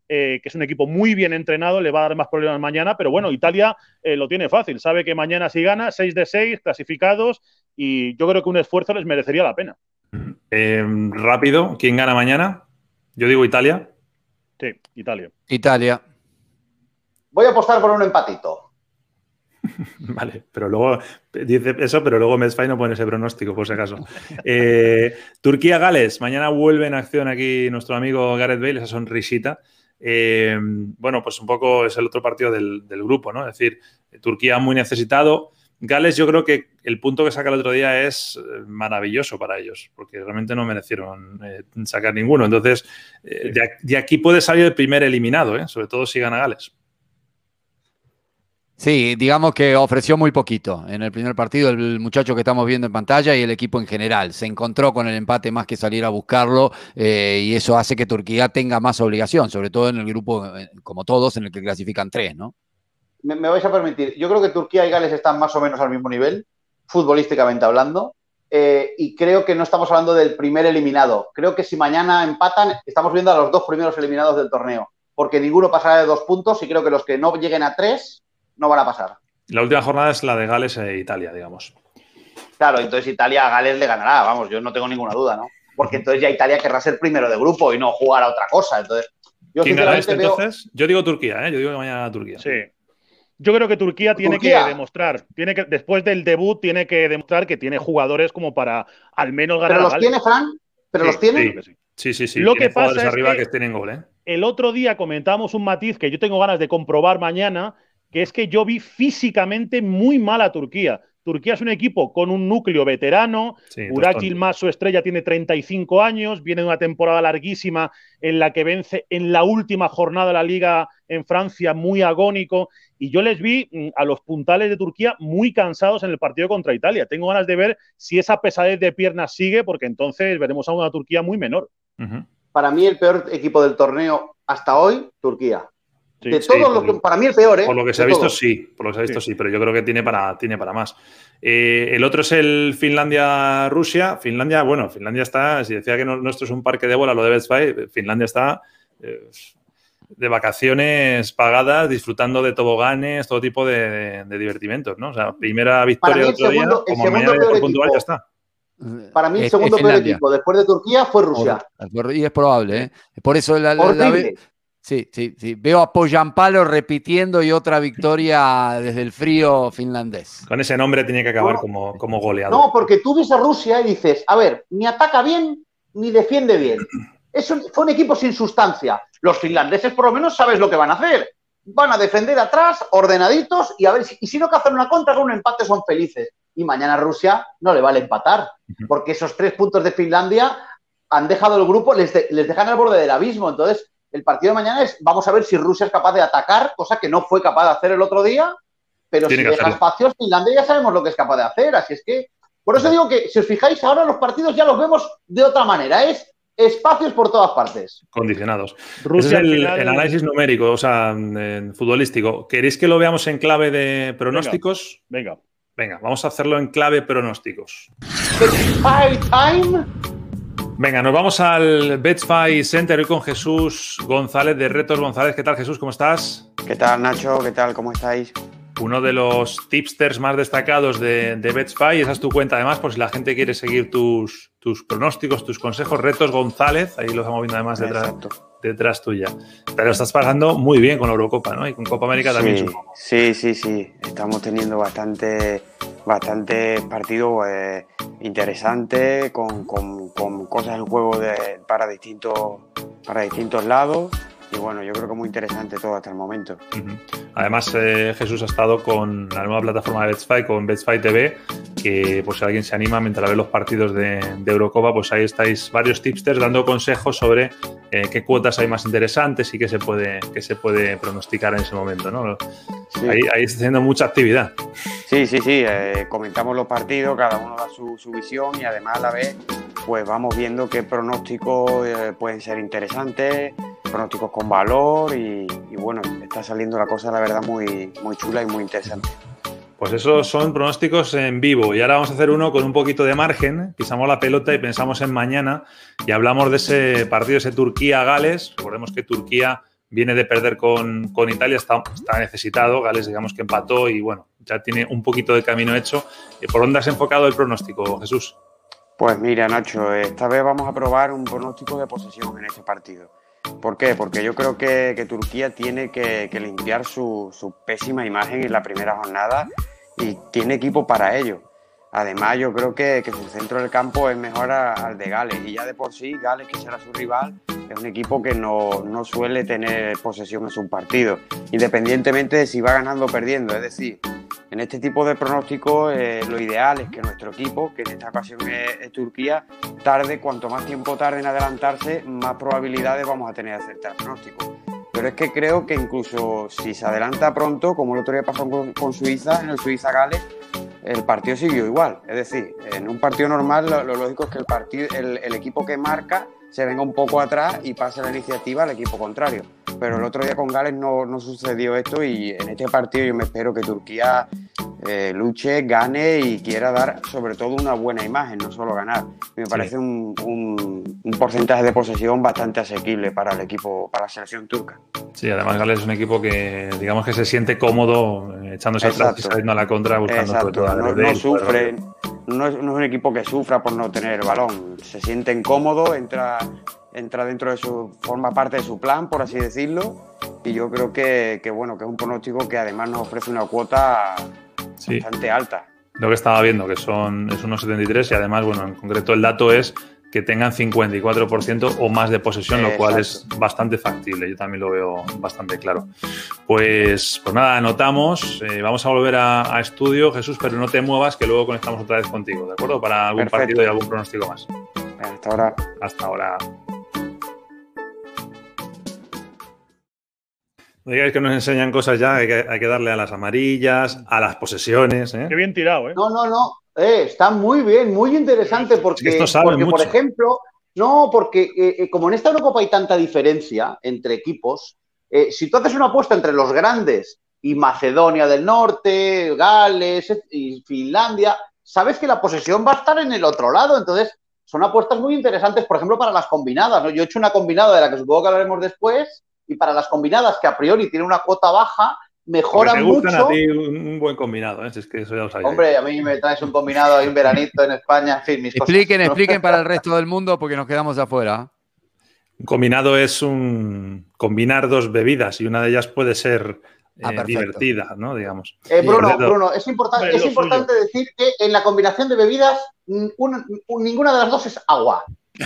eh, que es un equipo muy bien entrenado, le va a dar más problemas mañana, pero bueno, Italia eh, lo tiene fácil, sabe que mañana si gana, seis de seis, clasificados, y yo creo que un esfuerzo les merecería la pena. Eh, rápido, ¿quién gana mañana? Yo digo Italia. Sí, Italia. Italia. Voy a apostar por un empatito. Vale, pero luego dice eso, pero luego Medfai no pone ese pronóstico, por si acaso. Eh, Turquía-Gales, mañana vuelve en acción aquí nuestro amigo Gareth Bale, esa sonrisita. Eh, bueno, pues un poco es el otro partido del, del grupo, ¿no? Es decir, Turquía muy necesitado. Gales, yo creo que el punto que saca el otro día es maravilloso para ellos, porque realmente no merecieron eh, sacar ninguno. Entonces, eh, de, de aquí puede salir el primer eliminado, ¿eh? Sobre todo si gana Gales. Sí, digamos que ofreció muy poquito en el primer partido el muchacho que estamos viendo en pantalla y el equipo en general. Se encontró con el empate más que salir a buscarlo eh, y eso hace que Turquía tenga más obligación, sobre todo en el grupo, como todos, en el que clasifican tres, ¿no? Me, me vais a permitir, yo creo que Turquía y Gales están más o menos al mismo nivel, futbolísticamente hablando, eh, y creo que no estamos hablando del primer eliminado. Creo que si mañana empatan, estamos viendo a los dos primeros eliminados del torneo, porque ninguno pasará de dos puntos y creo que los que no lleguen a tres no van a pasar. La última jornada es la de Gales e Italia, digamos. Claro, entonces Italia a Gales le ganará, vamos, yo no tengo ninguna duda, ¿no? Porque entonces ya Italia querrá ser primero de grupo y no jugar a otra cosa. Entonces, yo ¿quién gana este, veo... entonces? Yo digo Turquía, ¿eh? Yo digo que mañana Turquía. Sí. Yo creo que Turquía tiene Turquía. que demostrar, tiene que, después del debut, tiene que demostrar que tiene jugadores como para al menos ganar. ¿Pero los a Gales. tiene, Fran? ¿Pero sí, los tiene? Sí, sí, sí. sí. Lo Tiene que pasa jugadores es arriba que que tienen gol, ¿eh? El otro día comentábamos un matiz que yo tengo ganas de comprobar mañana, que es que yo vi físicamente muy mal a Turquía. Turquía es un equipo con un núcleo veterano, Sí, Burak Yilmaz, su estrella, tiene treinta y cinco años, viene de una temporada larguísima en la que vence en la última jornada de la Liga en Francia, muy agónico, y yo les vi a los puntales de Turquía muy cansados en el partido contra Italia. Tengo ganas de ver si esa pesadez de piernas sigue, porque entonces veremos a una Turquía muy menor. Uh-huh. Para mí el peor equipo del torneo hasta hoy, Turquía. Sí, de sí, todos los que, para mí el peor, ¿eh? Por lo que se de ha visto, todos. sí. Por lo que se ha visto, sí. sí. Pero yo creo que tiene para, tiene para más. Eh, el otro es el Finlandia-Rusia. Finlandia, bueno, Finlandia está, si decía que no, nuestro es un parque de bola, lo de Betsby, Finlandia está eh, de vacaciones pagadas, disfrutando de toboganes, todo tipo de, de, de divertimentos, ¿no? O sea, primera victoria del otro segundo, día, como mañana por puntual, ya está. Para mí el es, segundo es peor equipo después de Turquía fue Rusia. Por, y es probable, ¿eh? Por eso la, la, la ve, sí, sí, sí. Veo a Poyampalo repitiendo y otra victoria desde el frío finlandés. Con ese nombre tenía que acabar no, como, como goleador. No, porque tú ves a Rusia y dices, a ver, ni ataca bien ni defiende bien. Es un, fue un equipo sin sustancia. Los finlandeses por lo menos sabes lo que van a hacer. Van a defender atrás, ordenaditos, y a ver si, y si no cazan una contra, con un empate son felices. Y mañana a Rusia no le vale empatar, porque esos tres puntos de Finlandia han dejado el grupo, les, de, les dejan al borde del abismo. Entonces, el partido de mañana es, vamos a ver si Rusia es capaz de atacar, cosa que no fue capaz de hacer el otro día, pero Tiene si deja hacerlo. espacios, Finlandia ya sabemos lo que es capaz de hacer. Así es que, por eso digo que, si os fijáis, ahora los partidos ya los vemos de otra manera, es espacios por todas partes. Condicionados. Rusia, Ese es el, final... el análisis numérico, o sea, en futbolístico. ¿Queréis que lo veamos en clave de pronósticos? Venga. venga. Venga, vamos a hacerlo en clave pronósticos. High time. Venga, nos vamos al Betsby Center hoy con Jesús González de Retos González. ¿Qué tal, Jesús? ¿Cómo estás? ¿Qué tal, Nacho? ¿Qué tal? ¿Cómo estáis? Uno de los tipsters más destacados de, de Betsby. Esa es tu cuenta, además, por si la gente quiere seguir tus, tus pronósticos, tus consejos. Retos González, ahí los estamos viendo además detrás, detrás tuya. Pero estás pasando muy bien con la Eurocopa, ¿no? Y con Copa América sí, también, supongo. Sí, sí, sí. Estamos teniendo bastante, bastante partidos eh, interesantes, con, con, con cosas en juego de, para, distintos, para distintos lados. Y bueno, yo creo que muy interesante todo hasta el momento. Uh-huh. Además, eh, Jesús ha estado con la nueva plataforma de Betsby, con Betsby T V, que pues si alguien se anima mientras ve los partidos de, de Eurocopa, pues ahí estáis varios tipsters dando consejos sobre eh, qué cuotas hay más interesantes y qué se puede, qué se puede pronosticar en ese momento, ¿no? Sí. Ahí, ahí está haciendo mucha actividad. Sí, sí, sí. Eh, comentamos los partidos, cada uno da su, su visión y además a la vez pues vamos viendo qué pronósticos eh, pueden ser interesantes, pronósticos con valor y, y bueno, está saliendo la cosa, la verdad, muy, muy chula y muy interesante. Pues esos son pronósticos en vivo y ahora vamos a hacer uno con un poquito de margen. Pisamos la pelota y pensamos en mañana y hablamos de ese partido, ese Turquía-Gales. Recordemos que Turquía viene de perder con, con Italia, está, está necesitado. Gales, digamos que empató y bueno, ya tiene un poquito de camino hecho. ¿Por dónde has enfocado el pronóstico, Jesús? Pues mira, Nacho, esta vez vamos a probar un pronóstico de posesión en este partido. ¿Por qué? Porque yo creo que, que Turquía tiene que, que limpiar su, su pésima imagen en la primera jornada y tiene equipo para ello. Además, yo creo que, que su centro del campo es mejor a, al de Gales, y ya de por sí Gales, que será su rival, es un equipo que no, no suele tener posesión en sus partidos, independientemente de si va ganando o perdiendo. Es decir, en este tipo de pronósticos eh, lo ideal es que nuestro equipo, que en esta ocasión es, es Turquía, tarde, cuanto más tiempo tarde en adelantarse, más probabilidades vamos a tener de acertar el pronóstico. Pero es que creo que incluso si se adelanta pronto, como el otro día pasó con, con Suiza, en el Suiza-Gales, el partido siguió igual. Es decir, en un partido normal lo, lo lógico es que el, partido, el, el equipo que marca se venga un poco atrás y pase la iniciativa al equipo contrario. Pero el otro día con Gales no, no sucedió esto, y en este partido yo me espero que Turquía eh, luche, gane y quiera dar sobre todo una buena imagen, no solo ganar. Me parece sí. un, un, un porcentaje de posesión bastante asequible para el equipo, para la selección turca. Sí, además Gales es un equipo que digamos que se siente cómodo eh, echándose atrás y saliendo a la contra buscando sobre todo no, no sufre, no es, no es un equipo que sufra por no tener el balón, se sienten cómodos, entra, entra dentro de su, forma parte de su plan, por así decirlo, y yo creo que, que bueno, que es un pronóstico que además nos ofrece una cuota sí. bastante alta. Lo que estaba viendo, que son es uno setenta y tres, y además, bueno, en concreto el dato es que tengan cincuenta y cuatro por ciento o más de posesión, lo cual Exacto. es bastante factible. Yo también lo veo bastante claro. Pues, pues nada, anotamos. Eh, vamos a volver a, a estudio, Jesús, pero no te muevas, que luego conectamos otra vez contigo, ¿de acuerdo? Para algún Perfecto. partido y algún pronóstico más. Hasta ahora. Hasta ahora. No digáis que nos enseñan cosas ya, hay que, hay que darle a las amarillas, a las posesiones. ¿eh? Qué bien tirado, ¿eh? No, no, no. Eh, está muy bien, muy interesante porque, es que esto sabe porque mucho. por ejemplo, no, porque eh, como en esta Eurocopa hay tanta diferencia entre equipos, eh, si tú haces una apuesta entre los grandes y Macedonia del Norte, Gales y Finlandia, sabes que la posesión va a estar en el otro lado. Entonces, son apuestas muy interesantes, por ejemplo, para las combinadas, ¿no? Yo he hecho una combinada de la que supongo que hablaremos después, y para las combinadas que a priori tienen una cuota baja, mejoran te mucho. Te gustan a ti un buen combinado, ¿eh? Es que eso ya lo sabía. Hombre, a mí me traes un combinado ahí, un veranito en España, en fin, mis expliquen, cosas. Expliquen para el resto del mundo porque nos quedamos afuera. Un combinado es un combinar dos bebidas y una de ellas puede ser eh, ah, divertida, ¿no? Digamos. Eh, Bruno, Bruno, es, importan es importante suyo. decir que en la combinación de bebidas un, un, ninguna de las dos es agua.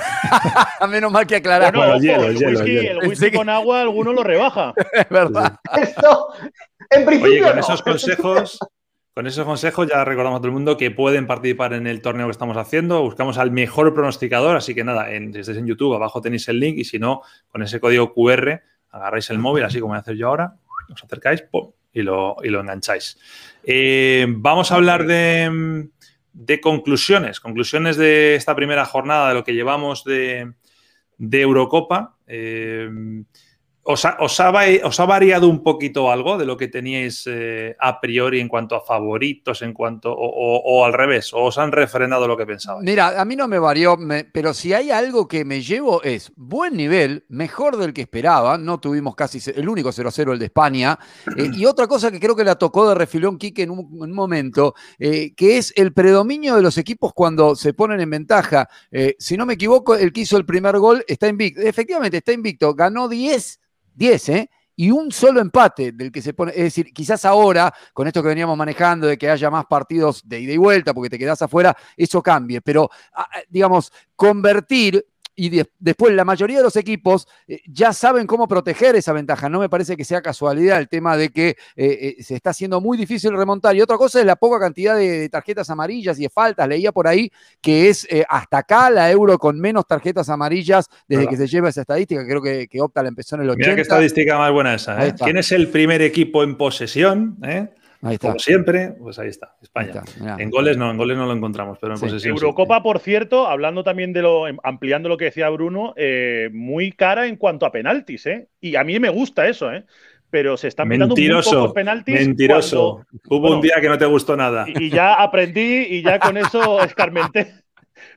Menos mal que aclarar. Bueno, bueno, el hielo, el, hielo, whisky, el, hielo. el whisky con agua alguno lo rebaja. Es verdad. Esto, en principio, Oye, con no. esos consejos, con esos consejos ya recordamos a todo el mundo que pueden participar en el torneo que estamos haciendo. Buscamos al mejor pronosticador, así que nada, en, si estáis en YouTube, abajo tenéis el link, y si no, con ese código cu erre agarráis el móvil, así como voy a hacer yo ahora, os acercáis, ¡pum! y lo, y lo engancháis. Eh, vamos a hablar de... de conclusiones, conclusiones de esta primera jornada, de lo que llevamos de, de Eurocopa. Eh, ¿os, ha, os, ha, ¿Os ha variado un poquito algo de lo que teníais eh, a priori en cuanto a favoritos, en cuanto o, o, o al revés? ¿O os han refrenado lo que pensabais? Mira, a mí no me varió, me, pero si hay algo que me llevo es buen nivel, mejor del que esperaba. No tuvimos casi el único cero cero, el de España. Eh, y otra cosa que creo que la tocó de refilón Quique en un, en un momento, eh, que es el predominio de los equipos cuando se ponen en ventaja. Eh, si no me equivoco, el que hizo el primer gol está invicto. Efectivamente, está invicto. Ganó diez, diez, ¿eh? Y un solo empate del que se pone, es decir, quizás ahora, con esto que veníamos manejando, de que haya más partidos de ida y vuelta, porque te quedás afuera, eso cambie, pero, digamos, convertir, y de, después la mayoría de los equipos eh, ya saben cómo proteger esa ventaja. No me parece que sea casualidad el tema de que eh, eh, se está haciendo muy difícil remontar. Y otra cosa es la poca cantidad de, de tarjetas amarillas y de faltas. Leía por ahí que es eh, hasta acá la Euro con menos tarjetas amarillas desde ¿verdad? Que se lleva esa estadística. Creo que, que Opta la empezó en el ochenta. Mira qué estadística más buena esa. ¿eh? ¿Quién es el primer equipo en posesión? ¿eh? Ahí está. Como siempre, pues ahí está, España. Ahí está, en goles no, en goles no lo encontramos, pero en sí. posesión Eurocopa, sí. por cierto, hablando también de lo, ampliando lo que decía Bruno, eh, muy cara en cuanto a penaltis, ¿eh? Y a mí me gusta eso, ¿eh? Pero se están pitando muy pocos penaltis. Mentiroso. Cuando, Hubo bueno, un día que no te gustó nada. Y, y ya aprendí y ya con eso escarmenté.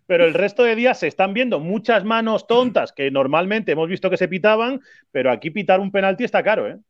pero el resto de días se están viendo muchas manos tontas que normalmente hemos visto que se pitaban, pero aquí pitar un penalti está caro, ¿eh?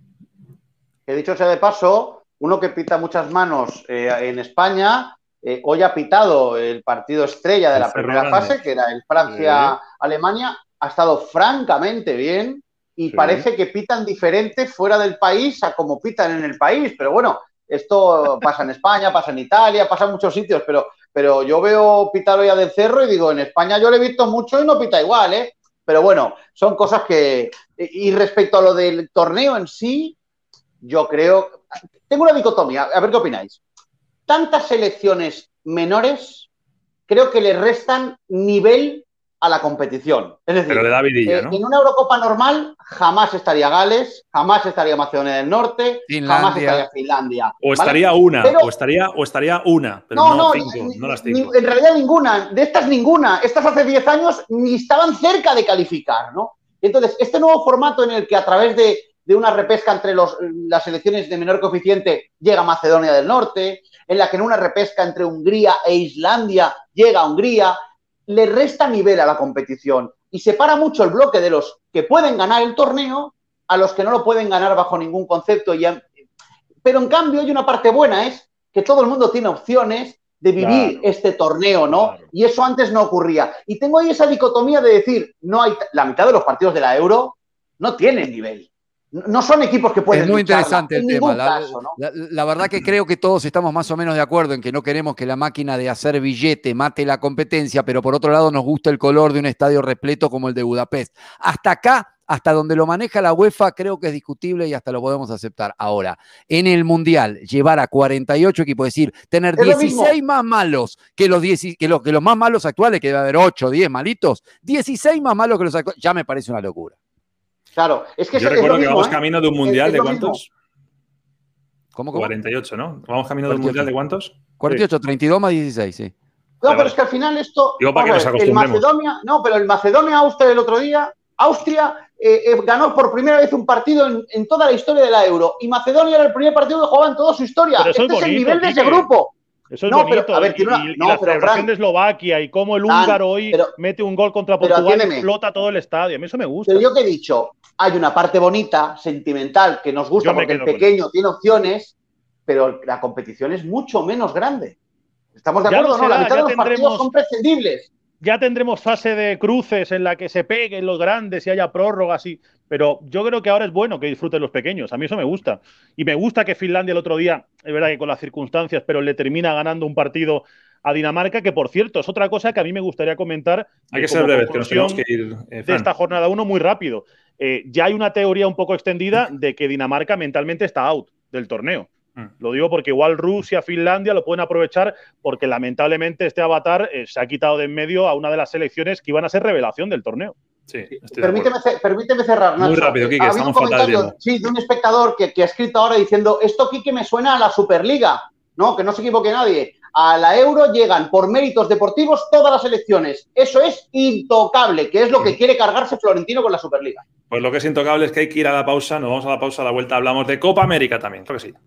He dicho sea de paso, uno que pita muchas manos eh, en España, eh, hoy ha pitado el partido estrella de El la Cerro primera Grande. fase, que era el Francia-Alemania, ha estado francamente bien y Sí. parece que pitan diferente fuera del país a como pitan en el país, pero bueno, esto pasa en España, pasa en Italia, pasa en muchos sitios, pero, pero yo veo pitar hoy a Del Cerro y digo, en España yo le he visto mucho y no pita igual, ¿eh? Pero bueno, son cosas que... Y respecto a lo del torneo en sí, yo creo... Tengo una dicotomía, a ver qué opináis. Tantas selecciones menores creo que le restan nivel a la competición. Es decir, Pero le da vidilla, eh, ¿no? en una Eurocopa normal jamás estaría Gales, jamás estaría Macedonia del Norte, Finlandia. jamás estaría Finlandia. O ¿vale? estaría una, Pero- o estaría, o estaría una, pero no, no, no, cinco, ni- no las ni- cinco. en realidad ninguna, de estas ninguna. Estas hace diez años ni estaban cerca de calificar, ¿no? Entonces, este nuevo formato en el que a través de, de una repesca entre los, las selecciones de menor coeficiente llega Macedonia del Norte, en la que en una repesca entre Hungría e Islandia llega Hungría, le resta nivel a la competición y separa mucho el bloque de los que pueden ganar el torneo a los que no lo pueden ganar bajo ningún concepto. Y a, pero en cambio hay una parte buena, es que todo el mundo tiene opciones de vivir Claro. este torneo, ¿no? Claro. Y eso antes no ocurría. Y tengo ahí esa dicotomía de decir, no hay la mitad de los partidos de la Euro no tienen nivel. No son equipos que pueden Es muy lucharla, interesante el en tema. ningún La, caso, ¿no? la- la verdad que creo que todos estamos más o menos de acuerdo en que no queremos que la máquina de hacer billete mate la competencia, pero por otro lado nos gusta el color de un estadio repleto como el de Budapest. Hasta acá, hasta donde lo maneja la UEFA, creo que es discutible y hasta lo podemos aceptar. Ahora, en el Mundial, llevar a cuarenta y ocho equipos, es decir, tener Es lo dieciséis más malos que los, diez, que, los, que los más malos actuales, que debe haber ocho, diez malitos, dieciséis más malos que los actuales, ya me parece una locura. Claro, es que Yo es, recuerdo es lo que mismo, vamos ¿eh? camino de un mundial Es- es de lo cuántos? ¿Cómo, cómo? cuarenta y ocho, ¿no? Vamos camino de un cuarenta y ocho. mundial de cuántos? cuarenta y ocho, treinta y dos más dieciséis, sí. No, Vale, pero es que al final esto. Digo, para vamos que a nos ver, el acostumbremos. Macedonia, no, pero el Macedonia-Austria del otro día, Austria eh, eh, ganó por primera vez un partido en, en toda la historia de la Euro. Y Macedonia era el primer partido que jugaba en toda su historia. Pero eso Este es es el bonito, nivel de ese Quique. grupo. Eso es No, pero, bonito. a ver, y, tiene una- y- y no, la pero, celebración Fran, de Eslovaquia y cómo el Fran, húngaro hoy pero- mete un gol contra pero Portugal y atiéndeme. explota todo el estadio. A mí eso me gusta. Pero yo que he dicho, hay una parte bonita, sentimental, que nos gusta Yo me porque el quedo con pequeño tiene opciones, pero la competición es mucho menos grande. ¿Estamos de Ya acuerdo? lo No, la será, mitad ya de los partidos tendremos- son prescindibles. Ya tendremos fase de cruces en la que se peguen los grandes y haya prórrogas, y... pero yo creo que ahora es bueno que disfruten los pequeños. A mí eso me gusta. Y me gusta que Finlandia el otro día, es verdad que con las circunstancias, pero le termina ganando un partido a Dinamarca, que por cierto es otra cosa que a mí me gustaría comentar. Hay eh, que ser como breves, que nos tenemos conclusión que ir. eh, de Fran. esta jornada uno muy rápido. Eh, ya hay una teoría un poco extendida de que Dinamarca mentalmente está out del torneo. Mm. Lo digo porque igual Rusia, Finlandia lo pueden aprovechar porque lamentablemente este avatar eh, se ha quitado de en medio a una de las selecciones que iban a ser revelación del torneo. Sí, estoy de Permíteme, acuerdo. ce- permíteme cerrar, Nacho. Muy rápido, Quique, Ha habido estamos un fatal de comentario, tiempo. sí, de un espectador que, que ha escrito ahora diciendo, esto, Quique, me suena a la Superliga. No, que no se equivoque nadie. A la Euro llegan por méritos deportivos todas las selecciones. Eso es intocable, que es lo que quiere cargarse Florentino con la Superliga. Pues lo que es intocable es que hay que ir a la pausa. Nos vamos a la pausa, a la vuelta hablamos de Copa América también, creo que sí.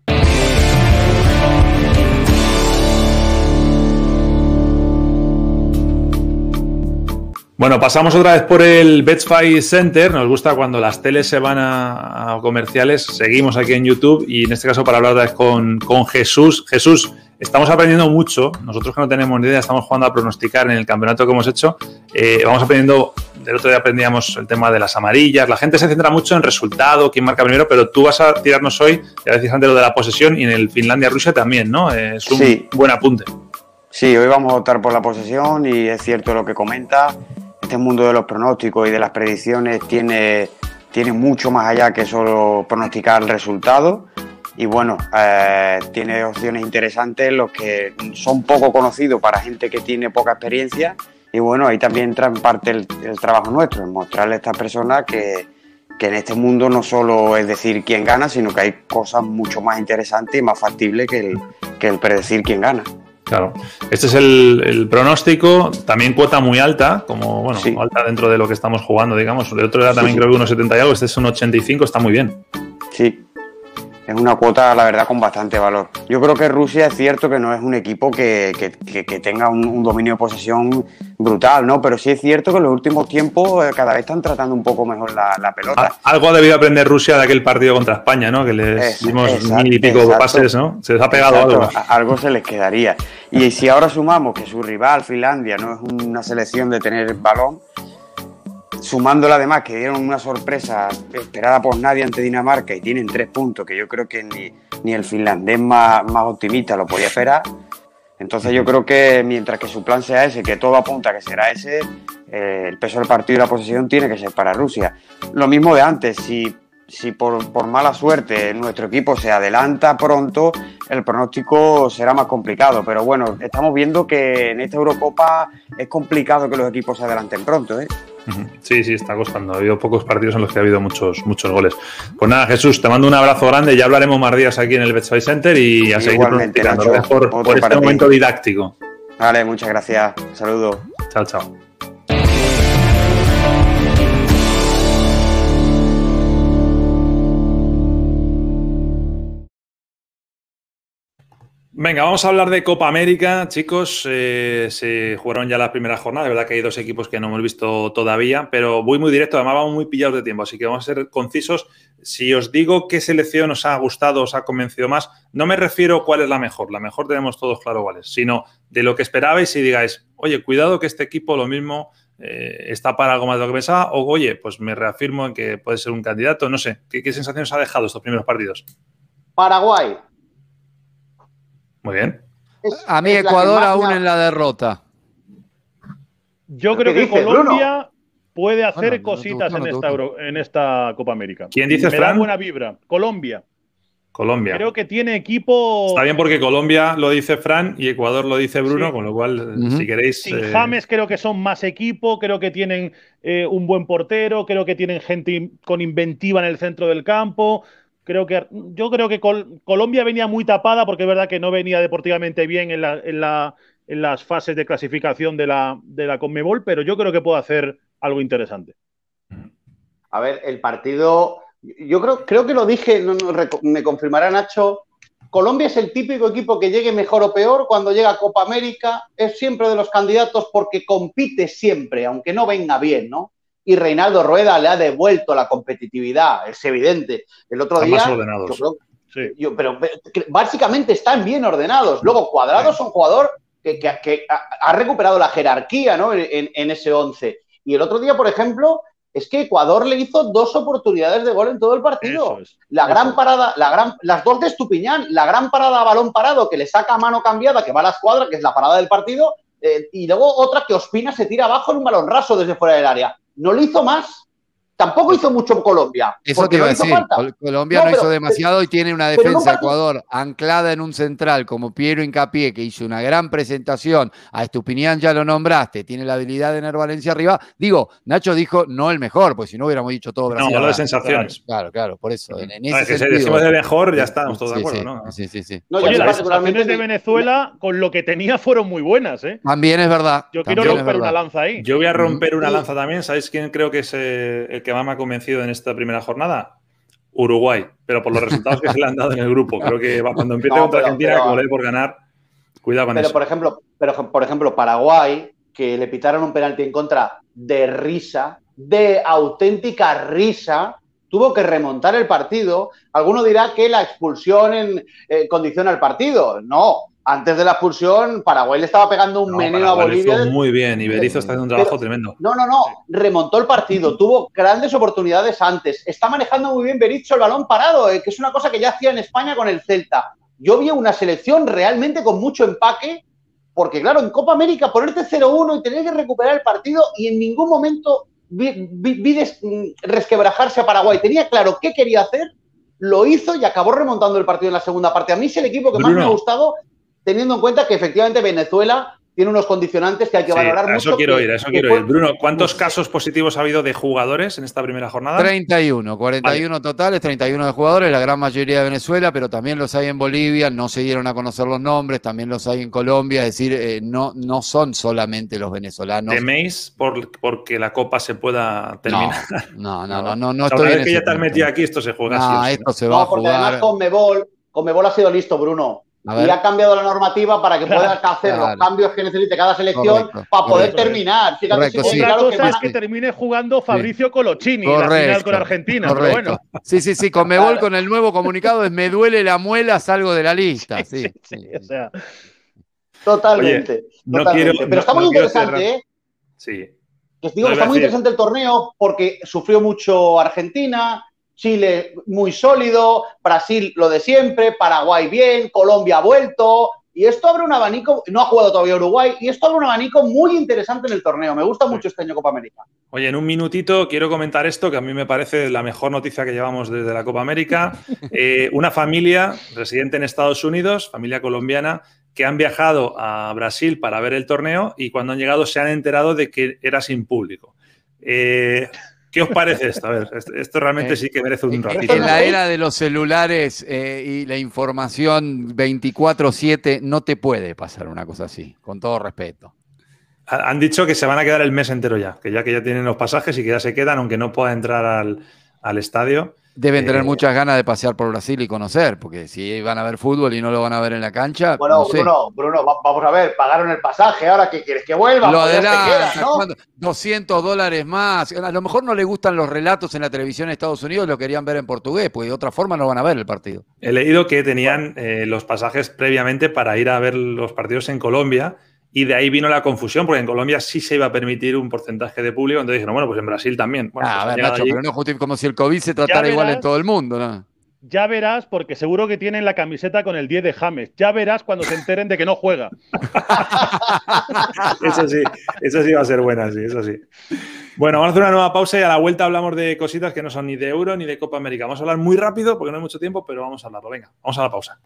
Bueno, pasamos otra vez por el Betfair Center. Nos gusta cuando las teles se van a, a comerciales. Seguimos aquí en YouTube y en este caso para hablar otra vez con, con Jesús. Jesús, estamos aprendiendo mucho. Nosotros que no tenemos ni idea, estamos jugando a pronosticar en el campeonato que hemos hecho. Eh, vamos aprendiendo, del otro día aprendíamos el tema de las amarillas. La gente se centra mucho en resultado, quién marca primero, pero tú vas a tirarnos hoy, ya decís antes lo de la posesión y en el Finlandia-Rusia también, ¿no? Eh, es un Sí. buen apunte. Sí, hoy vamos a optar por la posesión y es cierto lo que comenta. Este mundo de los pronósticos y de las predicciones tiene, tiene mucho más allá que solo pronosticar el resultado. Y bueno, eh, tiene opciones interesantes, los que son poco conocidos para gente que tiene poca experiencia. Y bueno, ahí también entra en parte el, el trabajo nuestro, en mostrarle a estas personas que, que en este mundo no solo es decir quién gana, sino que hay cosas mucho más interesantes y más factibles que el, que el predecir quién gana. Claro, este es el, el pronóstico, también cuota muy alta, como bueno, Sí. alta dentro de lo que estamos jugando, digamos. El otro era Sí, también sí. creo que unos setenta y algo, este es un ochenta y cinco, está muy bien. Sí. es una cuota, la verdad, con bastante valor. Yo creo que Rusia es cierto que no es un equipo que, que, que, que tenga un, un dominio de posesión brutal, ¿no? Pero sí es cierto que en los últimos tiempos eh, cada vez están tratando un poco mejor la, la pelota. Algo ha debido aprender Rusia de aquel partido contra España, ¿no? Que les es, dimos exacto, mil y pico exacto, pases, ¿no? Se les ha pegado exacto, algo. Algo se les quedaría. Y si ahora sumamos que su rival, Finlandia, no es una selección de tener balón, sumándole además que dieron una sorpresa esperada por nadie ante Dinamarca y tienen tres puntos que yo creo que ni, ni el finlandés más, más optimista lo podía esperar. Entonces yo creo que mientras que su plan sea ese, que todo apunta a que será ese, eh, el peso del partido y la posesión tiene que ser para Rusia. Lo mismo de antes, si, si por, por mala suerte nuestro equipo se adelanta pronto, el pronóstico será más complicado. Pero bueno, estamos viendo que en esta Eurocopa es complicado que los equipos se adelanten pronto, ¿eh? Sí, sí, está costando. Ha habido pocos partidos en los que ha habido muchos, muchos goles. Pues nada, Jesús, te mando un abrazo grande. Ya hablaremos más días aquí en el Betfair Center y a seguir practicando. Gracias por, por este momento didáctico. Vale, muchas gracias. Saludos. Chao, chao. Venga, vamos a hablar de Copa América, chicos. Eh, se jugaron ya las primeras jornadas. De verdad que hay dos equipos que no hemos visto todavía, pero voy muy directo. Además, vamos muy pillados de tiempo, así que vamos a ser concisos. Si os digo qué selección os ha gustado, os ha convencido más, no me refiero a cuál es la mejor. La mejor tenemos todos claro cuál es, sino de lo que esperabais y digáis, oye, cuidado que este equipo lo mismo eh, está para algo más de lo que pensaba, o oye, pues me reafirmo en que puede ser un candidato. No sé, ¿qué, qué sensación os ha dejado estos primeros partidos? Paraguay. Muy bien. Es, a mí Ecuador aún en la derrota. Yo creo que dice, Colombia Bruno? puede hacer bueno, cositas no, no, no, en, esta Euro, en esta Copa América. ¿Quién dice, Me Fran? da buena vibra. Colombia. Colombia. Creo que tiene equipo... Está bien porque Colombia lo dice Fran y Ecuador lo dice Bruno, sí. Con lo cual, uh-huh. si queréis... Sin eh... James creo que son más equipo, creo que tienen eh, un buen portero, creo que tienen gente con inventiva en el centro del campo... Creo que, yo creo que Col Colombia venía muy tapada porque es verdad que no venía deportivamente bien en, la, en, la, en las fases de clasificación de la, de la Conmebol, pero yo creo que puede hacer algo interesante. A ver, el partido, yo creo, creo que lo dije, no, no, me confirmará Nacho, Colombia es el típico equipo que llegue mejor o peor cuando llega a Copa América, es siempre de los candidatos porque compite siempre, aunque no venga bien, ¿no? Y Reinaldo Rueda le ha devuelto la competitividad, es evidente. El otro están día... más ordenados. Yo creo, sí. yo, pero, pero básicamente están bien ordenados. Luego, Cuadrado es un jugador que, que, que ha recuperado la jerarquía, ¿no? en, en ese once. Y el otro día, por ejemplo, es que Ecuador le hizo dos oportunidades de gol en todo el partido. Es, la gran parada, la gran, las dos de Estupiñán, la gran parada a balón parado que le saca a mano cambiada, que va a la escuadra, que es la parada del partido, eh, y luego otra que Ospina se tira abajo en un balón raso desde fuera del área. No lo hizo más. Tampoco hizo mucho Colombia. Eso te iba a decir. Colombia no, no pero, hizo demasiado y tiene una defensa de Ecuador anclada en un central como Piero Hincapié, que hizo una gran presentación. A Estupiñán ya lo nombraste. Tiene la habilidad de Ener Valencia arriba. Digo, Nacho dijo no el mejor, pues si no hubiéramos dicho todo Brasil. No, hablo de sensaciones. Claro, claro, por eso. En, en ese no, es que sentido, si decimos de mejor, ya estamos todos sí, de acuerdo, sí, ¿no? Sí, sí, sí. No, Oye, las sensaciones de Venezuela, con lo que tenía, fueron muy buenas, ¿eh? También es verdad. Yo quiero romper una lanza ahí. Yo voy a romper una lanza también. ¿Sabéis quién creo que es eh, el que más me ha convencido en esta primera jornada? Uruguay, pero por los resultados que se le han dado en el grupo. Creo que va, cuando empiece no, contra pero, Argentina, pero, como le dé por ganar, cuidado con pero eso. Por ejemplo, pero por ejemplo, Paraguay, que le pitaron un penalti en contra de risa, de auténtica risa, tuvo que remontar el partido. Alguno dirá que la expulsión en, eh, condiciona el partido. No. Antes de la expulsión, Paraguay le estaba pegando un no, meneo Paraguay a Bolivia. Hizo muy bien, y Berizzo está haciendo un trabajo pero, tremendo. No, no, no, remontó el partido, tuvo grandes oportunidades antes. Está manejando muy bien Berizzo el balón parado, eh, que es una cosa que ya hacía en España con el Celta. Yo vi una selección realmente con mucho empaque, porque claro, en Copa América ponerte cero uno y tener que recuperar el partido y en ningún momento vi, vi, vi des, resquebrajarse a Paraguay. Tenía claro qué quería hacer, lo hizo y acabó remontando el partido en la segunda parte. A mí es el equipo que más Bruno. me ha gustado, teniendo en cuenta que efectivamente Venezuela tiene unos condicionantes que hay que Sí, valorar a mucho. eso quiero que- ir, a eso que quiero fue- ir. Bruno, ¿cuántos casos positivos ha habido de jugadores en esta primera jornada? treinta y uno, cuarenta y uno totales, treinta y uno de jugadores, la gran mayoría de Venezuela, pero también los hay en Bolivia, no se dieron a conocer los nombres, también los hay en Colombia, es decir, eh, no, no son solamente los venezolanos. ¿Teméis por, porque la Copa se pueda No, terminar? no, no, no, no, no O sea, estoy una en vez que ese ya te has punto, metido no. aquí, esto se juega No, así o sí, esto se va a No, porque además jugar. Conmebol, Conmebol ha sido listo, Bruno. A Y ver. ha cambiado la normativa para que pueda hacer Claro. los cambios que necesite cada selección Correcto, para poder correcto. terminar. Fíjate Correcto, si sí. Otra claro que cosa van es a- que termine jugando Fabricio Coloccini la final con Argentina, pero correcto. bueno. Sí, sí, sí, Conmebol con el nuevo comunicado es me duele la muela, salgo de la lista. Sí, Sí, sí, sí, o sea, Totalmente. no totalmente. quiero- Pero está no- muy no quiero interesante, cerrar. ¿eh? Sí. Que os digo No, que iba está a muy decir- interesante el torneo porque sufrió mucho Argentina, Chile muy sólido, Brasil lo de siempre, Paraguay bien, Colombia ha vuelto. Y esto abre un abanico, no ha jugado todavía Uruguay, y esto abre un abanico muy interesante en el torneo. Me gusta mucho este año Copa América. Oye, en un minutito quiero comentar esto, que a mí me parece la mejor noticia que llevamos desde la Copa América. Eh, una familia residente en Estados Unidos, familia colombiana, que han viajado a Brasil para ver el torneo y cuando han llegado se han enterado de que era sin público. Eh, ¿Qué os parece esto? A ver, esto, esto realmente Eh, sí que merece un En ratito. en la era de los celulares eh, y la información veinticuatro siete no te puede pasar una cosa así, con todo respeto. Ha- Han dicho que se van a quedar el mes entero ya, que ya que ya tienen los pasajes y que ya se quedan, aunque no pueda entrar al, al estadio. Deben tener Eh, muchas ganas de pasear por Brasil y conocer, porque si van a ver fútbol y no lo van a ver en la cancha, Bueno, no sé. Bruno, Bruno, va- vamos a ver, pagaron el pasaje, ahora que quieres que vuelva, Lo pues ya se adelanta, queda, ¿no? ¿cuándo? doscientos dólares más. A lo mejor no le gustan los relatos en la televisión de Estados Unidos, lo querían ver en portugués, porque de otra forma no van a ver el partido. He leído que tenían eh, los pasajes previamente para ir a ver los partidos en Colombia y de ahí vino la confusión, porque en Colombia sí se iba a permitir un porcentaje de público, entonces dijeron, bueno, pues en Brasil también. Bueno, Ah, pues a han ver, llegado Nacho, allí. pero no justifica como si el COVID se tratara igual en verás. todo el mundo, ¿no? ya verás, porque seguro que tienen la camiseta con el diez de James. Ya verás cuando se enteren de que no juega. Eso sí, eso sí va a ser buena, sí, eso sí. Bueno, vamos a hacer una nueva pausa y a la vuelta hablamos de cositas que no son ni de Euro ni de Copa América. Vamos a hablar muy rápido porque no hay mucho tiempo, pero vamos a hablarlo. Venga, vamos a la pausa.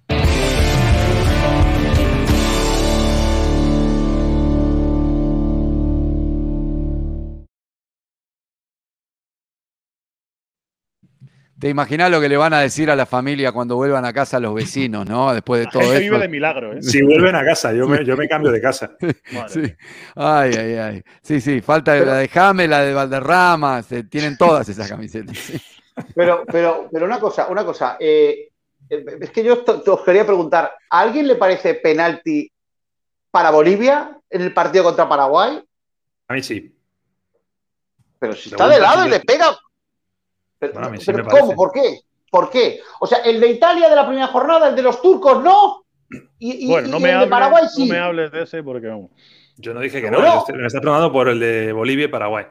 Te imaginas lo que le van a decir a la familia cuando vuelvan a casa los vecinos, ¿no? Después de La todo gente esto. vive de milagro, ¿eh? Si vuelven a casa, yo me, yo me cambio de casa. Madre Sí. mía. Ay, ay, ay. Sí, sí, falta la de James, la de Valderrama, se- tienen todas esas camisetas. Sí. Pero, pero, pero una cosa, una cosa. eh, eh, es que yo esto- te os quería preguntar, ¿a alguien le parece penalti para Bolivia en el partido contra Paraguay? A mí sí. Pero si está Pregunta de lado si y le- le pega. Pero, Bueno, a mí sí pero me parece. ¿cómo? ¿Por qué? ¿Por qué? O sea, el de Italia de la primera jornada, el de los turcos, no. Y, y- Bueno, no y me, el de hables, Paraguay no sí. me hables de ese porque vamos. Yo no dije que no, Bueno. yo estoy- me está preguntando por el de Bolivia y Paraguay.